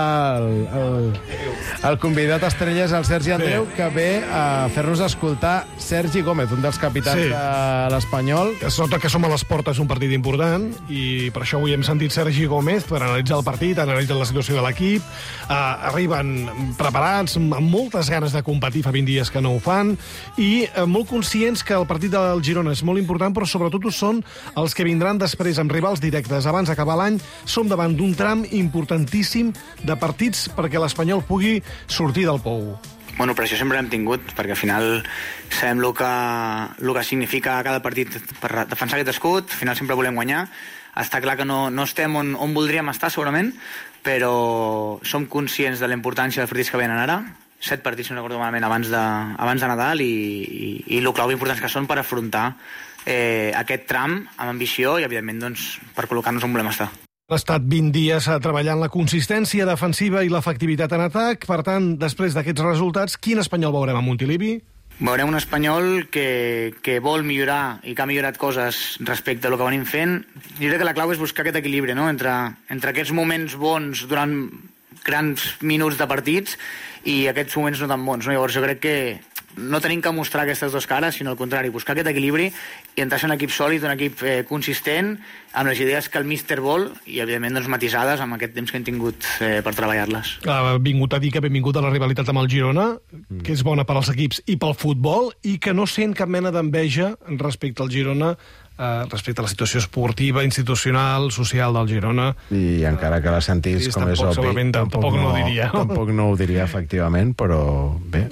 el convidat estrella és el Sergi Andreu, que ve a fer-nos escoltar Sergi Gómez, un dels capitans de l'Espanyol. Es nota que som a les portes d'un partit important i per això avui hem sentit Sergi Gómez per analitzar el partit, analitzar la situació de l'equip. Arriben preparats, amb moltes ganes de competir, fa 20 dies que no ho fan, i molt conscients que el partit del Girona és molt important, però sobretot ho són els que vindran després amb rivals directes. Abans d'acabar l'any som davant d'un tram importantíssim de partits perquè l'Espanyol pugui sortir del pou. Bueno, per això sempre l'hem tingut, perquè al final sabem el que significa cada partit per defensar aquest escut, al final sempre volem guanyar. Està clar que no estem on voldríem estar, segurament, però som conscients de la importància dels partits que venen ara 7 partits, si no recordo malament, abans de Nadal, i el clau importants que són per afrontar aquest tram amb ambició i, evidentment, doncs, per col·locar-nos on volem estar. Ha estat 20 dies treballant la consistència defensiva i l'efectivitat en atac. Per tant, després d'aquests resultats, quin Espanyol veurem a Montilivi? Veurem un Espanyol que vol millorar i que ha millorat coses respecte a el que venim fent. Jo crec que la clau és buscar aquest equilibri, no? entre aquests moments bons durant grans minuts de partits i aquests moments no tan bons. No? Llavors jo crec que no tenim que mostrar aquestes dues cares, sinó al contrari, buscar aquest equilibri i entrar a ser un equip sòlid, un equip consistent, amb les idees que el míster vol i, evidentment, doncs, matisades amb aquest temps que hem tingut per treballar-les. Ha vingut a dir que ha benvingut a la rivalitat amb el Girona, que és bona per als equips i pel futbol, i que no sent cap mena d'enveja respecte al Girona, respecte a la situació esportiva, institucional, social del Girona. I encara que la sentís, com és obvi, tampoc no ho diria. Tampoc no ho diria, efectivament, però bé,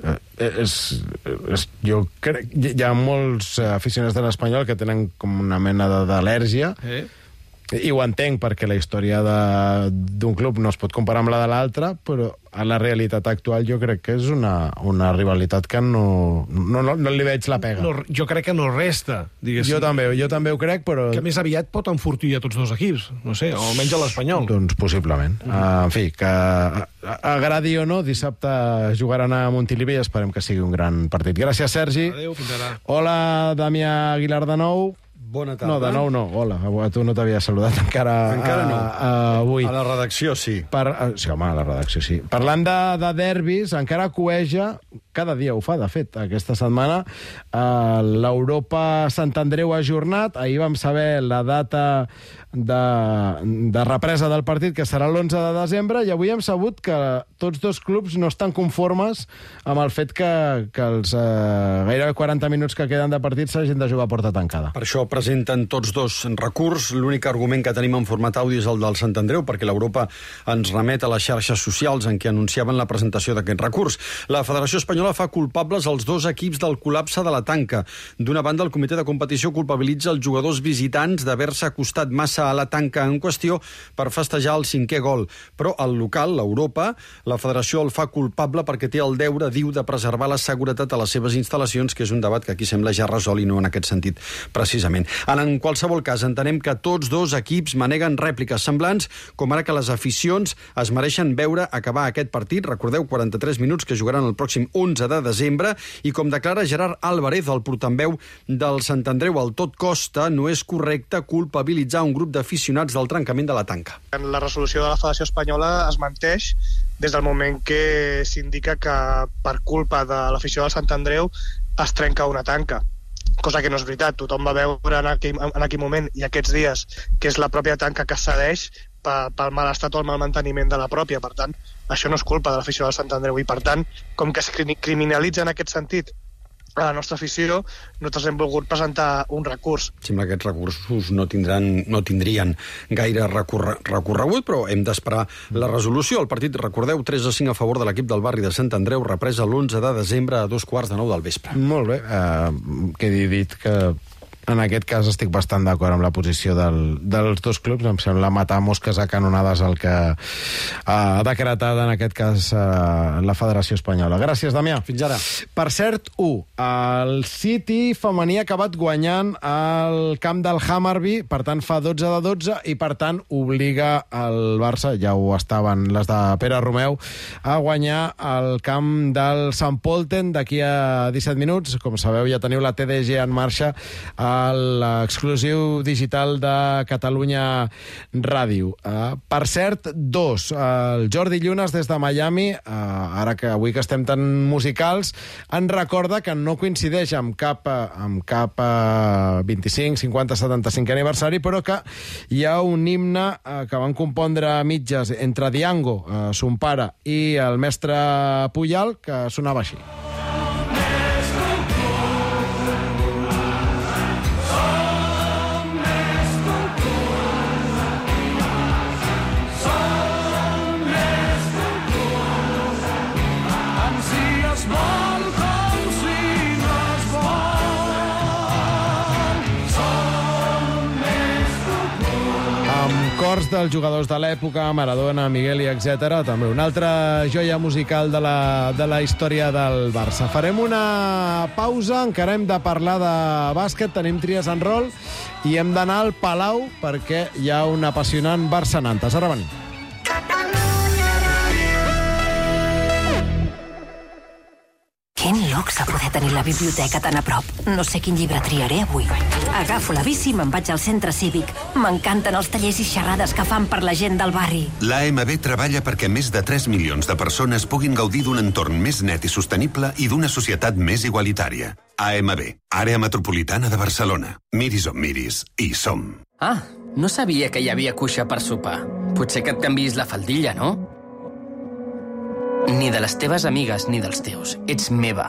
jo crec hi ha molts aficionats de l'Espanyol que tenen com una mena d'al·lèrgia, i ho entenc, perquè la història d'un club no es pot comparar amb la de l'altre, però a la realitat actual jo crec que és una rivalitat que no li veig la pega. Jo crec que no resta, diguéssim. Jo també ho crec, però... Que més aviat pot enfortir a tots dos equips, no sé, o almenys a l'Espanyol. Doncs possiblement. En fi, que agradi o no, dissabte jugaran a Montilivi i esperem que sigui un gran partit. Gràcies, Sergi. Adéu, fins ara. Hola, Damià Aguilar de nou. Bona tarda. No, de nou no. Hola, a tu no t'havia saludat encara no. Avui. A la redacció, sí. Sí, home, a la redacció, sí. Parlant de derbis, encara cueja, cada dia ho fa, de fet, aquesta setmana, l'Europa Sant Andreu ajornat. Ahir vam saber la data de represa del partit, que serà l'11 de desembre, i avui hem sabut que tots dos clubs no estan conformes amb el fet que els gairebé 40 minuts que queden de partit s'hagin de jugar a porta tancada. Per això presenten tots dos recurs. L'únic argument que tenim en format àudio és el del Sant Andreu, perquè l'Europa ens remet a les xarxes socials en què anunciaven la presentació d'aquest recurs. La Federació Espanyola fa culpables els dos equips del col·lapse de la tanca. D'una banda, el comitè de competició culpabilitza els jugadors visitants d'haver-se acostat massa a la tanca en qüestió per festejar el 5è gol. Però el local, l'Europa, la Federació el fa culpable perquè té el deure, diu, de preservar la seguretat a les seves instal·lacions, que és un debat que aquí sembla ja resol i no en aquest sentit precisament. En qualsevol cas, entenem que tots dos equips maneguen rèpliques semblants, com ara que les aficions es mereixen veure acabar aquest partit. Recordeu, 43 minuts que jugaran el pròxim 11 de desembre, i com declara Gerard Álvarez, el portaveu del Sant Andreu, al tot costa, no és correcte culpabilitzar un grup d'aficionats del trencament de la tanca. La resolució de la Federació Espanyola es menteix des del moment que s'indica que per culpa de l'afició del Sant Andreu es trenca una tanca, cosa que no és veritat. Tothom va veure en aquell moment i aquests dies que és la pròpia tanca que cedeix pel mal estat o el mal manteniment de la pròpia. Per tant, això no és culpa de l'afició del Sant Andreu, i per tant, com que es criminalitza en aquest sentit a la nostra afició, nosaltres hem volgut presentar un recurs. Sembla que aquests recursos no tindrien gaire recorregut, però hem d'esperar la resolució. El partit, recordeu, 3-5 a favor de l'equip del barri de Sant Andreu, represa l'11 de desembre a 2:15 del vespre. Molt bé. Quedi dit que en aquest cas estic bastant d'acord amb la posició dels dos clubs. Em sembla matar mosques a canonades el que ha decretat en aquest cas la Federació Espanyola. Gràcies, Damià. Fins ara. Per cert, el City femení ha acabat guanyant el camp del Hammarby, per tant fa 12-12, i per tant obliga el Barça, ja ho estaven les de Pere Romeu, a guanyar el camp del Sant Polten d'aquí a 17 minuts. Com sabeu, ja teniu la TDG en marxa a l'exclusiu digital de Catalunya Ràdio. Per cert, el Jordi Llunes des de Miami, ara que avui que estem tan musicals, ens recorda que no coincideix amb cap 25, 50, 75 aniversari, però que hi ha un himne que van compondre a mitges entre Diango, son pare, i el mestre Puyal, que sonava així. records dels jugadors de l'època, Maradona, Miguel i etc. També una altra joia musical de la història del Barça. Farem una pausa, encara hem de parlar de bàsquet, tenim tries en rol i hem d'anar al Palau perquè hi ha un apassionant Barça-Nantes. Ara venim. Quin luxe poder tenir la biblioteca tan a prop. No sé quin llibre triaré avui. Agafo la bici i me'n vaig al centre cívic. M'encanten els tallers i xerrades que fan per la gent del barri. L'AMB treballa perquè més de 3 milions de persones puguin gaudir d'un entorn més net i sostenible i d'una societat més igualitària. AMB, Àrea Metropolitana de Barcelona. Miris on miris, hi som. Ah, no sabia que hi havia cuixa per sopar. Potser que et canviïs la faldilla, no? Ni de les teves amigues ni dels teus. Ets meva.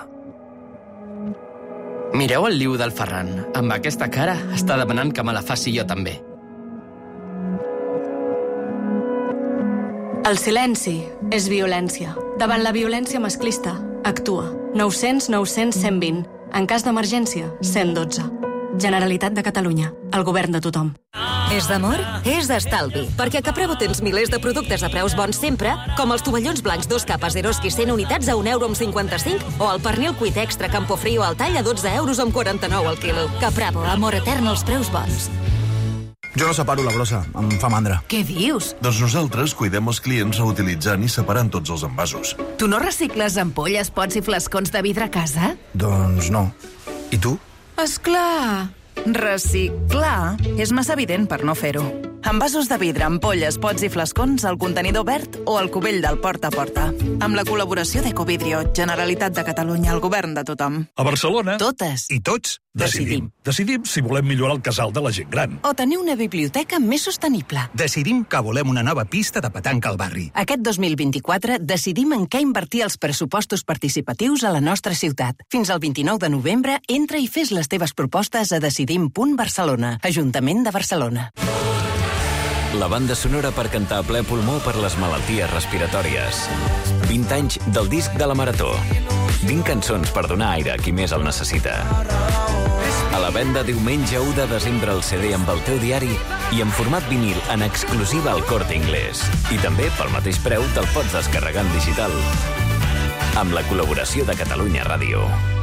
Mireu el liu del Ferran. Amb aquesta cara està demanant que me la faci jo també. El silenci és violència. Davant la violència masclista, actua. 900 900 120. En cas d'emergència, 112. Generalitat de Catalunya. El govern de tothom. És d'amor? És d'estalvi. Perquè a Capravo tens milers de productes a preus bons sempre, com els tovallons blancs 2 capes Eroski 100 unitats a €1,55 o el pernil cuit extra Campofrío al tall a €12,49 al quilo. Capravo, amor etern als preus bons. Jo no separo la brossa, em fa mandra. Què dius? Doncs nosaltres cuidem els clients reutilitzant i separant tots els envasos. Tu no recicles ampolles, pots i flascons de vidre a casa? Doncs no. I tu? Esclar! Reciclar és massa evident per no fer-ho. Envasos de vidre, ampolles, pots i flascons, al contenidor verd o al cubell del porta a porta. Amb la col·laboració d'Ecovidrio, Generalitat de Catalunya, el govern de tothom. A Barcelona... Totes. I tots decidim. Decidim si volem millorar el casal de la gent gran. O tenir una biblioteca més sostenible. Decidim que volem una nova pista de petanca al barri. Aquest 2024 decidim en què invertir els pressupostos participatius a la nostra ciutat. Fins al 29 de novembre, entra i fes les teves propostes a decidim.barcelona, Ajuntament de Barcelona. La banda sonora per cantar a ple pulmó per les malalties respiratòries. 20 anys del disc de la Marató. 20 cançons per donar aire a qui més el necessita. A la venda diumenge 1 de desembre el CD amb el teu diari i en format vinil en exclusiva al Corte Inglés. I també pel mateix preu te'l pots descarregar en digital. Amb la col·laboració de Catalunya Ràdio.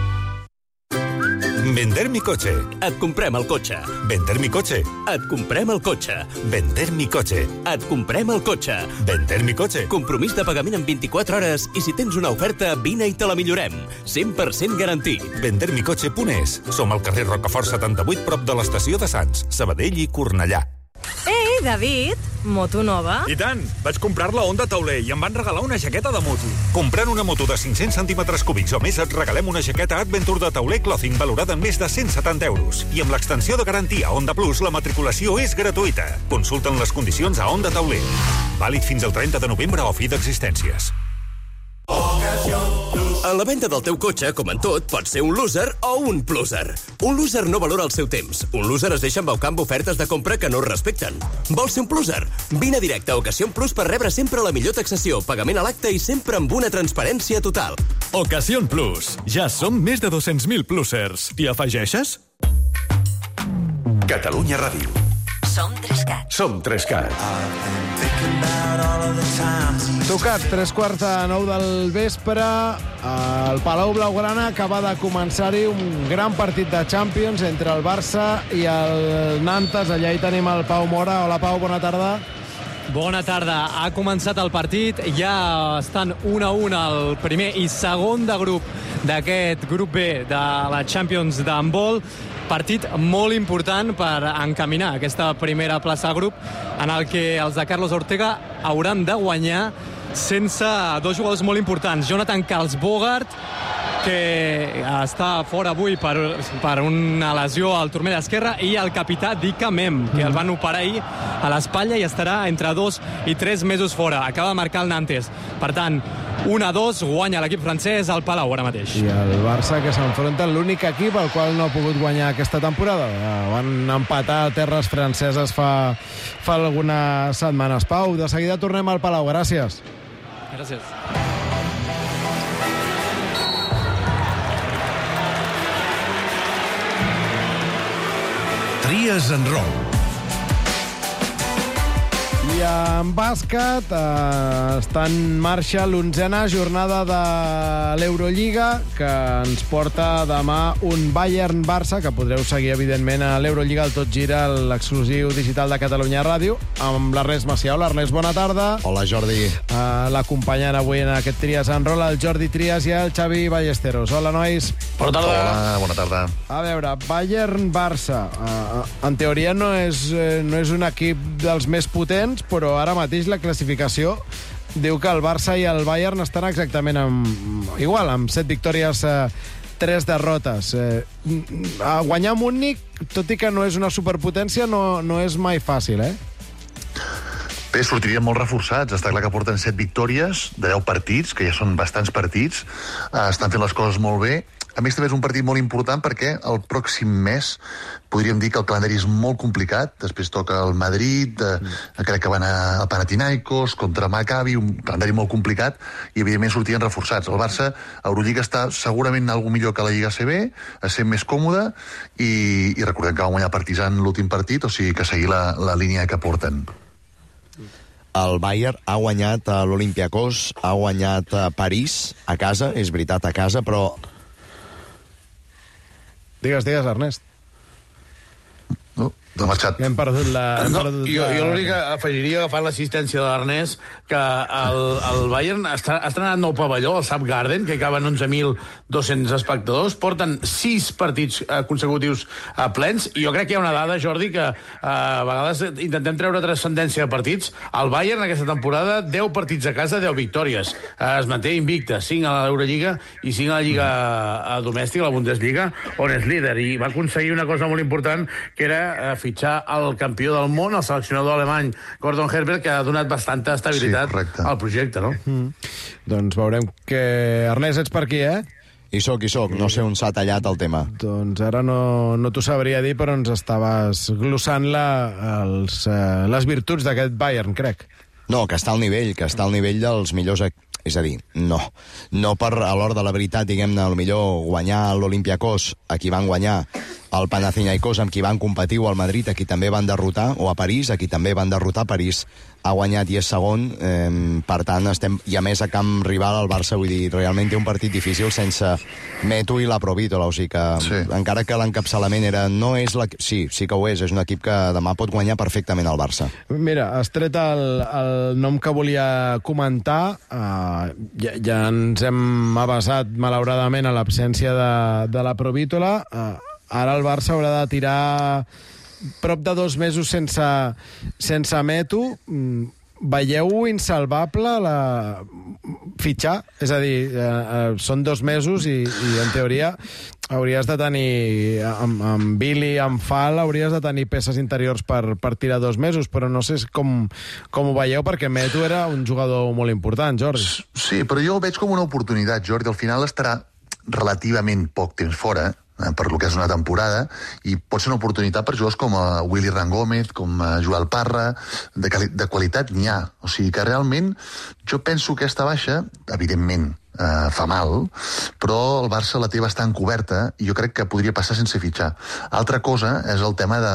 Vender mi coche. Et comprem el cotxe. Vender mi coche. Et comprem el cotxe. Vender mi coche. Et comprem el cotxe. Vender mi coche. Compromís de pagament en 24 hores i si tens una oferta, vine i te la millorem. 100% garantit. Vendermicoche.es. Som al carrer Rocafort 78, prop de l'estació de Sants, Sabadell i Cornellà. Ei, David, moto nova? I tant! Vaig comprar-la a Honda Tauler i em van regalar una jaqueta de moto. Comprant una moto de 500 centímetres cúbics o més et regalem una jaqueta Adventure de Tauler Clothing valorada en més de 170 euros. I amb l'extensió de garantia Honda Plus, la matriculació és gratuïta. Consulten les condicions a Honda Tauler. Vàlid fins al 30 de novembre o fi d'existències. A la venda del teu cotxe, com en tot, pot ser un loser o un pluser. Un loser no valora el seu temps. Un loser es deixa embaucar amb ofertes de compra que no respecten. Vols ser un pluser? Vine directe a Ocasión Plus per rebre sempre la millor taxació, pagament a l'acte i sempre amb una transparència total. Ocasión Plus. Ja som més de 200.000 plusers. T'hi afegeixes? Catalunya Ràdio. Som 3CAT. Som 3CAT. Tocat, 3:45 del vespre, al Palau Blaugrana acaba de començar-hi un gran partit de Champions entre el Barça i el Nantes. Allà hi tenim el Pau Mora. Hola, Pau, bona tarda. Bona tarda. Ha començat el partit. Ja estan 1-1 el primer i segon de grup d'aquest grup B de la Champions d'handbol. Partit molt important per encaminar aquesta primera plaça de grup en el que els de Carlos Ortega hauran de guanyar sense dos jugadors molt importants. Jonathan Karlsbogart, que està fora avui per una lesió al turmell esquerre, i el capità Dika Mem, que el van operar ahir a l'espatlla i estarà entre 2 i 3 mesos fora. Acaba de marcar el Nantes. Per tant, 1-2, guanya l'equip francès al Palau ara mateix. I el Barça, que s'enfronta l'únic equip al qual no ha pogut guanyar aquesta temporada. Van empatar a terres franceses fa algunes setmanes. Pau, de seguida tornem al Palau. Gràcies. Gràcies. Tries en rol. ja en bàsquet. Està en marxa l'11a jornada de l'Eurolliga, que ens porta demà un Bayern-Barça, que podreu seguir, evidentment, a l'Eurolliga al Tot Gira, l'exclusiu digital de Catalunya Ràdio, amb l'Ernest Macià. Hola, Ernest, bona tarda. Hola, Jordi. L'acompanyant avui en aquest Trias en Roll, el Jordi Trias i el Xavi Ballesteros. Hola, nois. Bona tarda. Hola, bona tarda. A veure, Bayern-Barça. En teoria no és un equip dels més potents, però ara mateix la classificació diu que el Barça i el Bayern estan exactament igual, amb 7 victòries, 3 derrotes. Guanyar Múnich, tot i que no és una superpotència, no és mai fàcil, eh? Bé, sortirien molt reforçats. Està clar que porten 7 victòries de 10 partits, que ja són bastants partits. Estan fent les coses molt bé. A més, també és un partit molt important perquè el pròxim mes podríem dir que el calendari és molt complicat. Després toca el Madrid, crec que van al Panathinaikos, contra Maccabi, un calendari molt complicat, i evidentment sortien reforçats. El Barça, a Eurolliga, està segurament algo millor que la Lliga ACB, sent més còmode, i recordem que va guanyar Partizan l'últim partit, o sigui que seguir la línia que porten. El Bayern ha guanyat a l'Olympiakos, ha guanyat a París, a casa, és veritat, a casa, però... Digues, Ernest. T'ha marxat. Hem perdut la... Jo l'únic que afegiria, agafant l'assistència de l'Ernest, que el Bayern ha estrenat nou pavelló, el Sap Garden, que caben 11.200 espectadors, porten 6 partits consecutius plens, i jo crec que hi ha una dada, Jordi, que a vegades intentem treure transcendència de partits. El Bayern aquesta temporada, 10 partits a casa, 10 victòries. Es manté invicte, 5 a l'Eurolliga i 5 a la Lliga domèstica, la Bundesliga, on és líder, i va aconseguir una cosa molt important, que era fitxar el campió del món, el seleccionador alemany Gordon Herbert, que ha donat bastanta estabilitat al projecte, no? Doncs veurem que... Ernest, ets per aquí, eh? Hi soc, no sé on s'ha tallat el tema. Doncs ara no t'ho sabria dir, però ens estaves glossant les virtuts d'aquest Bayern, crec. No, que està al nivell dels millors... És a dir, no per a l'hora de la veritat, diguem-ne, millor guanyar l'Olympiakos, a qui van guanyar, el Panathinaikos, amb qui van competir, o al Madrid, a qui també van derrotar, o a París, a qui també van derrotar. París ha guanyat i és segon, per tant, i a més a camp rival el Barça, vull dir, realment té un partit difícil sense Metu i la Provítola, o sigui que encara que l'encapçalament sí que ho és un equip que demà pot guanyar perfectament el Barça. Mira, has tret el nom que volia comentar, ja ens hem avasat malauradament a l'absència de la Provítola. Ara el Barça haurà de tirar prop de 2 mesos sense Metu. Veieu insalvable fitxar? És a dir, són 2 mesos i en teoria hauries de tenir, amb Billy, amb Fall, hauries de tenir peces interiors per tirar 2 mesos, però no sé com ho veieu, perquè Metu era un jugador molt important, Jordi. Sí, però jo ho veig com una oportunitat, Jordi. Al final estarà relativament poc temps fora, per lo que és una temporada, i pot ser una oportunitat per jugadors com Willy Rangómez, com Joel Parra, de qualitat n'hi ha. O sigui que realment jo penso que aquesta baixa, evidentment, fa mal, però el Barça la té bastant coberta i jo crec que podria passar sense fitxar. Altra cosa és el tema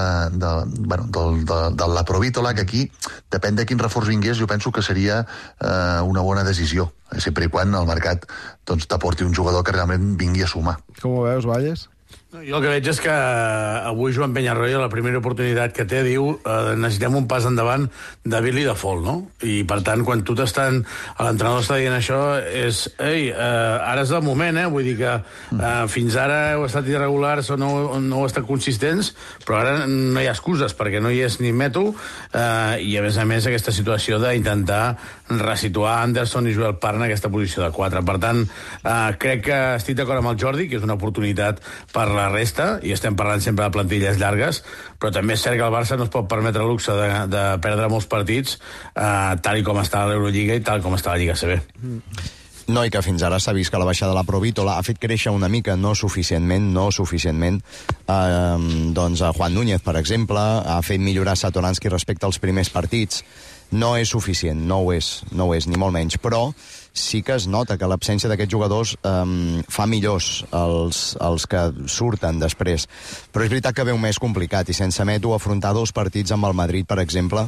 de la Provítola, que aquí, depèn de quin reforç vingués, jo penso que seria una bona decisió, sempre i quan el mercat t'aporti un jugador que realment vingui a sumar. Com ho veus, Valles? Jo el que veig és que avui Joan Peñarroya, la primera oportunitat que té, diu necessitem un pas endavant de Billy de Fall, no? I per tant, quan tu l'entrenador està dient això, és ara és el moment, vull dir que fins ara heu estat irregulars o no heu estat consistents, però ara no hi ha excuses, perquè no hi és ni Metu, i a més aquesta situació d'intentar resituar Anderson i Joel Parra en aquesta posició de 4. Per tant, crec que estic d'acord amb el Jordi, que és una oportunitat per la resta, i estem parlant sempre de plantilles llargues, però també és cert que el Barça no es pot permetre el luxe de perdre molts partits tal com està l'Eurolliga i tal com està la Lliga ACB. No, i que fins ara s'ha vist que la baixada de la Provítola ha fet créixer una mica, no suficientment, doncs a Juan Núñez, per exemple, ha fet millorar Satoransky respecte als primers partits. No és suficient, no ho és, ni molt menys, però sí que es nota que l'absència d'aquests jugadors fa millors els que surten després. Però és veritat que ve un mes complicat, i sense Metu afrontar 2 partits amb el Madrid, per exemple,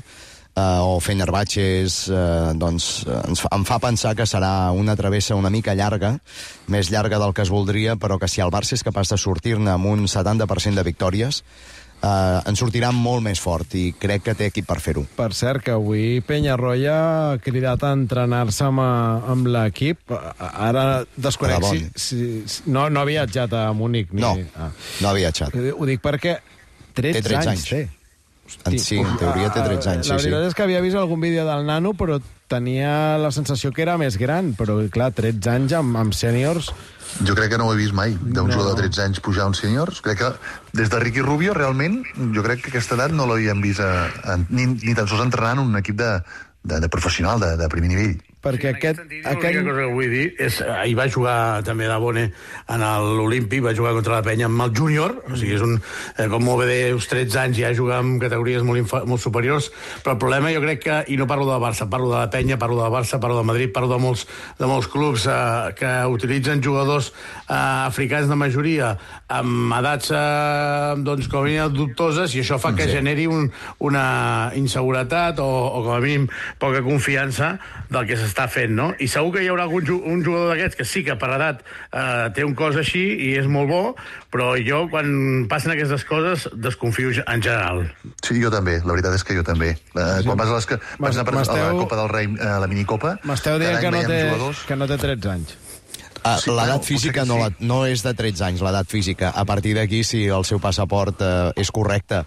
o Fenerbahçe, doncs em fa pensar que serà una travessa una mica llarga, més llarga del que es voldria, però que si el Barça és capaç de sortir-ne amb un 70% de victòries, en sortirà molt més fort i crec que té equip per fer-ho. Per cert, que avui Peñarroya ha cridat a entrenar-se amb l'equip. Ara desconec no ha viatjat a Múnich. No ha viatjat. Ho dic perquè 13 anys té. Sí, en teoria té 13 anys. La veritat és que havia vist algun vídeo del nano, però tenia la sensació que era més gran. Però, clar, 13 anys amb sèniors... Jo crec que no ho he vist mai, d'un jugador de 13 anys pujar a uns sèniors. Crec que des de Ricky Rubio, realment, jo crec que aquesta edat no l'havíem vist ni tan sols entrenant en un equip de professional, de primer nivell. Perquè aquest... L'única cosa que vull dir és... Ahir va jugar també Dabone en l'Olímpic, va jugar contra la Penya amb el júnior, o sigui, és un... Com molt bé deus, 13 anys ja juga en categories molt superiors, però el problema jo crec que... I no parlo del Barça, parlo de la Penya, parlo del Barça, parlo de Madrid, parlo de molts clubs que utilitzen jugadors africans de majoria amb edats, doncs, com a mínim dubtoses, i això fa que generi una inseguretat o com a mínim poca confiança del que s'està fent, no? I segur que hi haurà un jugador d'aquests que sí que per edat té un cos així i és molt bo, però jo quan passen aquestes coses desconfio en general. Sí, jo també, la veritat és que jo també. Quan vas a la Copa del Rei, a la minicopa... M'esteu dient que no té 13 anys. L'edat física no és de 13 anys, l'edat física. A partir d'aquí, si el seu passaport és correcte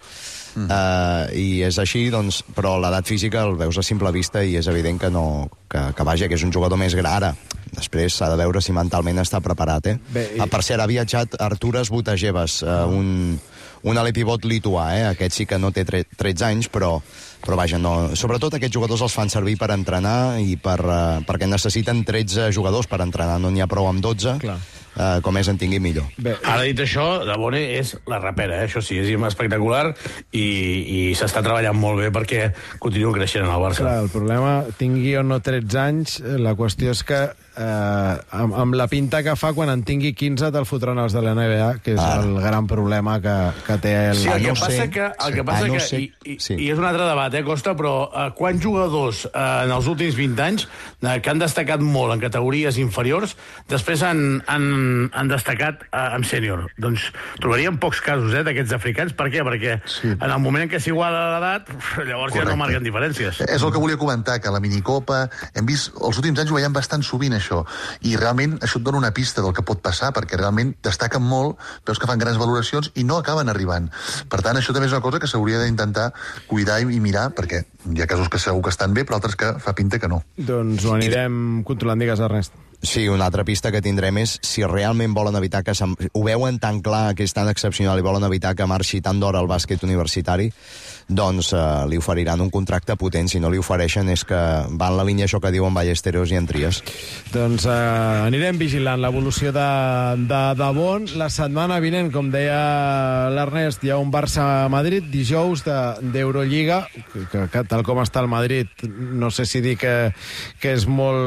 i és així, doncs, però l'edat física el veus a simple vista i és evident que vaja, que és un jugador més gran ara. Després s'ha de veure si mentalment està preparat, Per cert, ha viatjat Arturas Butajevas, un alipivot lituà, Aquest sí que no té 13 anys, però vaja, no. Sobretot aquests jugadors els fan servir per entrenar i perquè necessiten 13 jugadors per entrenar, no n'hi ha prou amb 12. Clar. Com més en tingui millor. Ara dit això, Dabone és la rapera, això sí, és espectacular i s'està treballant molt bé perquè continua creixent en el Barça. Clar, el problema, tingui o no 13 anys, la qüestió és que amb la pinta que fa, quan en tingui 15 te'l fotran els de la NBA, que és el gran problema que té el... Sí, el que passa que i és un altre debat, Costa, però quants jugadors en els últims 20 anys que han destacat molt en categories inferiors, després han destacat amb sènior? Doncs trobaríem pocs casos d'aquests africans. Per què? Perquè en el moment en què s'iguala l'edat, llavors ja no marquen diferències. És el que volia comentar, que a la minicopa hem vist, els últims anys ho veiem bastant sovint, això, i realment això et dona una pista del que pot passar, perquè realment destaquen molt, veus que fan grans valoracions i no acaben arribant. Per tant, això també és una cosa que s'hauria d'intentar cuidar i mirar, perquè hi ha casos que segur que estan bé, però altres que fa pinta que no. Doncs ho anirem controlant, digues, Ernest. Sí, una altra pista que tindrem és si realment volen evitar que... Ho veuen tan clar que és tan excepcional i volen evitar que marxi tant d'hora al bàsquet universitari, doncs li oferiran un contracte potent. Si no li ofereixen és que va en la línia això que diuen Ballesteros i Entries. Doncs anirem vigilant l'evolució de Bon. La setmana vinent, com deia l'Ernest, hi ha un Barça-Madrid dijous d'Eurolliga, que tal com està el Madrid, no sé si dir que és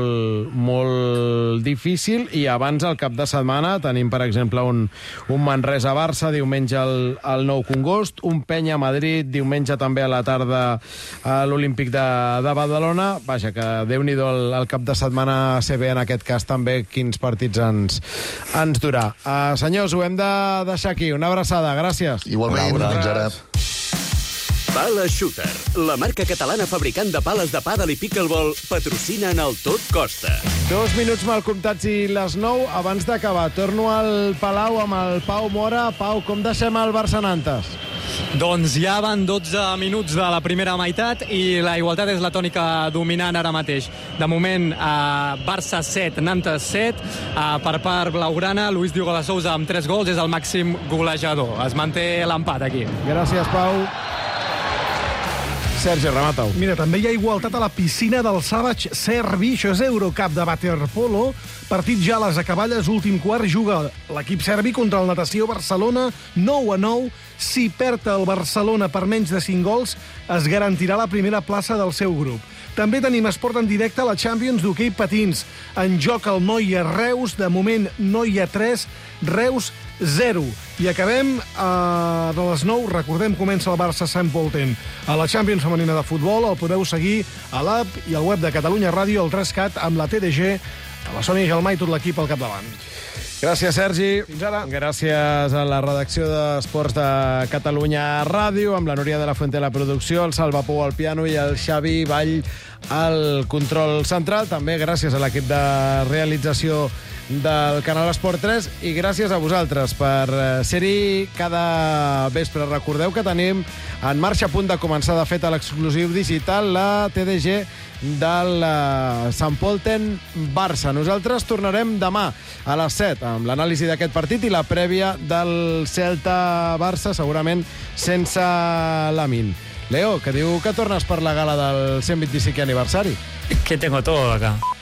molt difícil, i abans el cap de setmana tenim, per exemple, un Manresa-Barça, diumenge al Nou Congost, un Penya-Madrid, diumenge també a la tarda a l'Olímpic de Badalona. Vaja, que Déu-n'hi-do el cap de setmana CB, en aquest cas també, quins partits ens durà. Senyors, ho hem de deixar aquí. Una abraçada, gràcies. Igualment, fins ara. Pala Shooter, la marca catalana fabricant de pales de pàdel i pickleball, patrocina en el Tot Costa. 2 minuts mal comptats i les 9. Abans d'acabar, torno al Palau amb el Pau Mora. Pau, com deixem el Barça-Nantes? Doncs ja van 12 minuts de la primera meitat i la igualtat és la tònica dominant ara mateix. De moment, Barça 7, Nantes 7. Per part blaugrana, Luis Diogo de Sousa amb 3 gols és el màxim golejador. Es manté l'empat aquí. Gràcies, Pau. Sergi, remata-ho. Mira, també hi ha igualtat a la piscina del Savage Servi, això és Eurocup de waterpolo. Partit ja a les acaballes, últim quart, juga l'equip serbi contra el Natació Barcelona, 9-9. Si perd el Barcelona per menys de 5 gols, es garantirà la primera plaça del seu grup. També tenim esport en directe a la Champions d'hoquei patins. En joc el Noia-Reus, de moment Noia 3, Reus 0. I acabem a les 9. Recordem, comença el Barça Sant Pölten. A la Champions femenina de futbol el podeu seguir a l'app i al web de Catalunya Ràdio, el 3CAT, amb la TDG, a la Sònia Gelmà i tot l'equip al capdavant. Gràcies, Sergi. Fins ara. Gràcies a la redacció d'Esports de Catalunya Ràdio, amb la Núria de la Fuente a la producció, el Salva Pou al piano i el Xavi Vall al control central. També gràcies a l'equip de realització del Canal Esport 3 i gràcies a vosaltres per ser-hi cada vespre. Recordeu que tenim en marxa, a punt de començar, de fet, a l'exclusiu digital, la TDG del Sant Pölten Barça. Nosaltres tornarem demà a les 7 amb l'anàlisi d'aquest partit i la prèvia del Celta-Barça, segurament sense Lamin. Leo, que diu que tornes per la gala del 125è aniversari. Que tengo todo acá.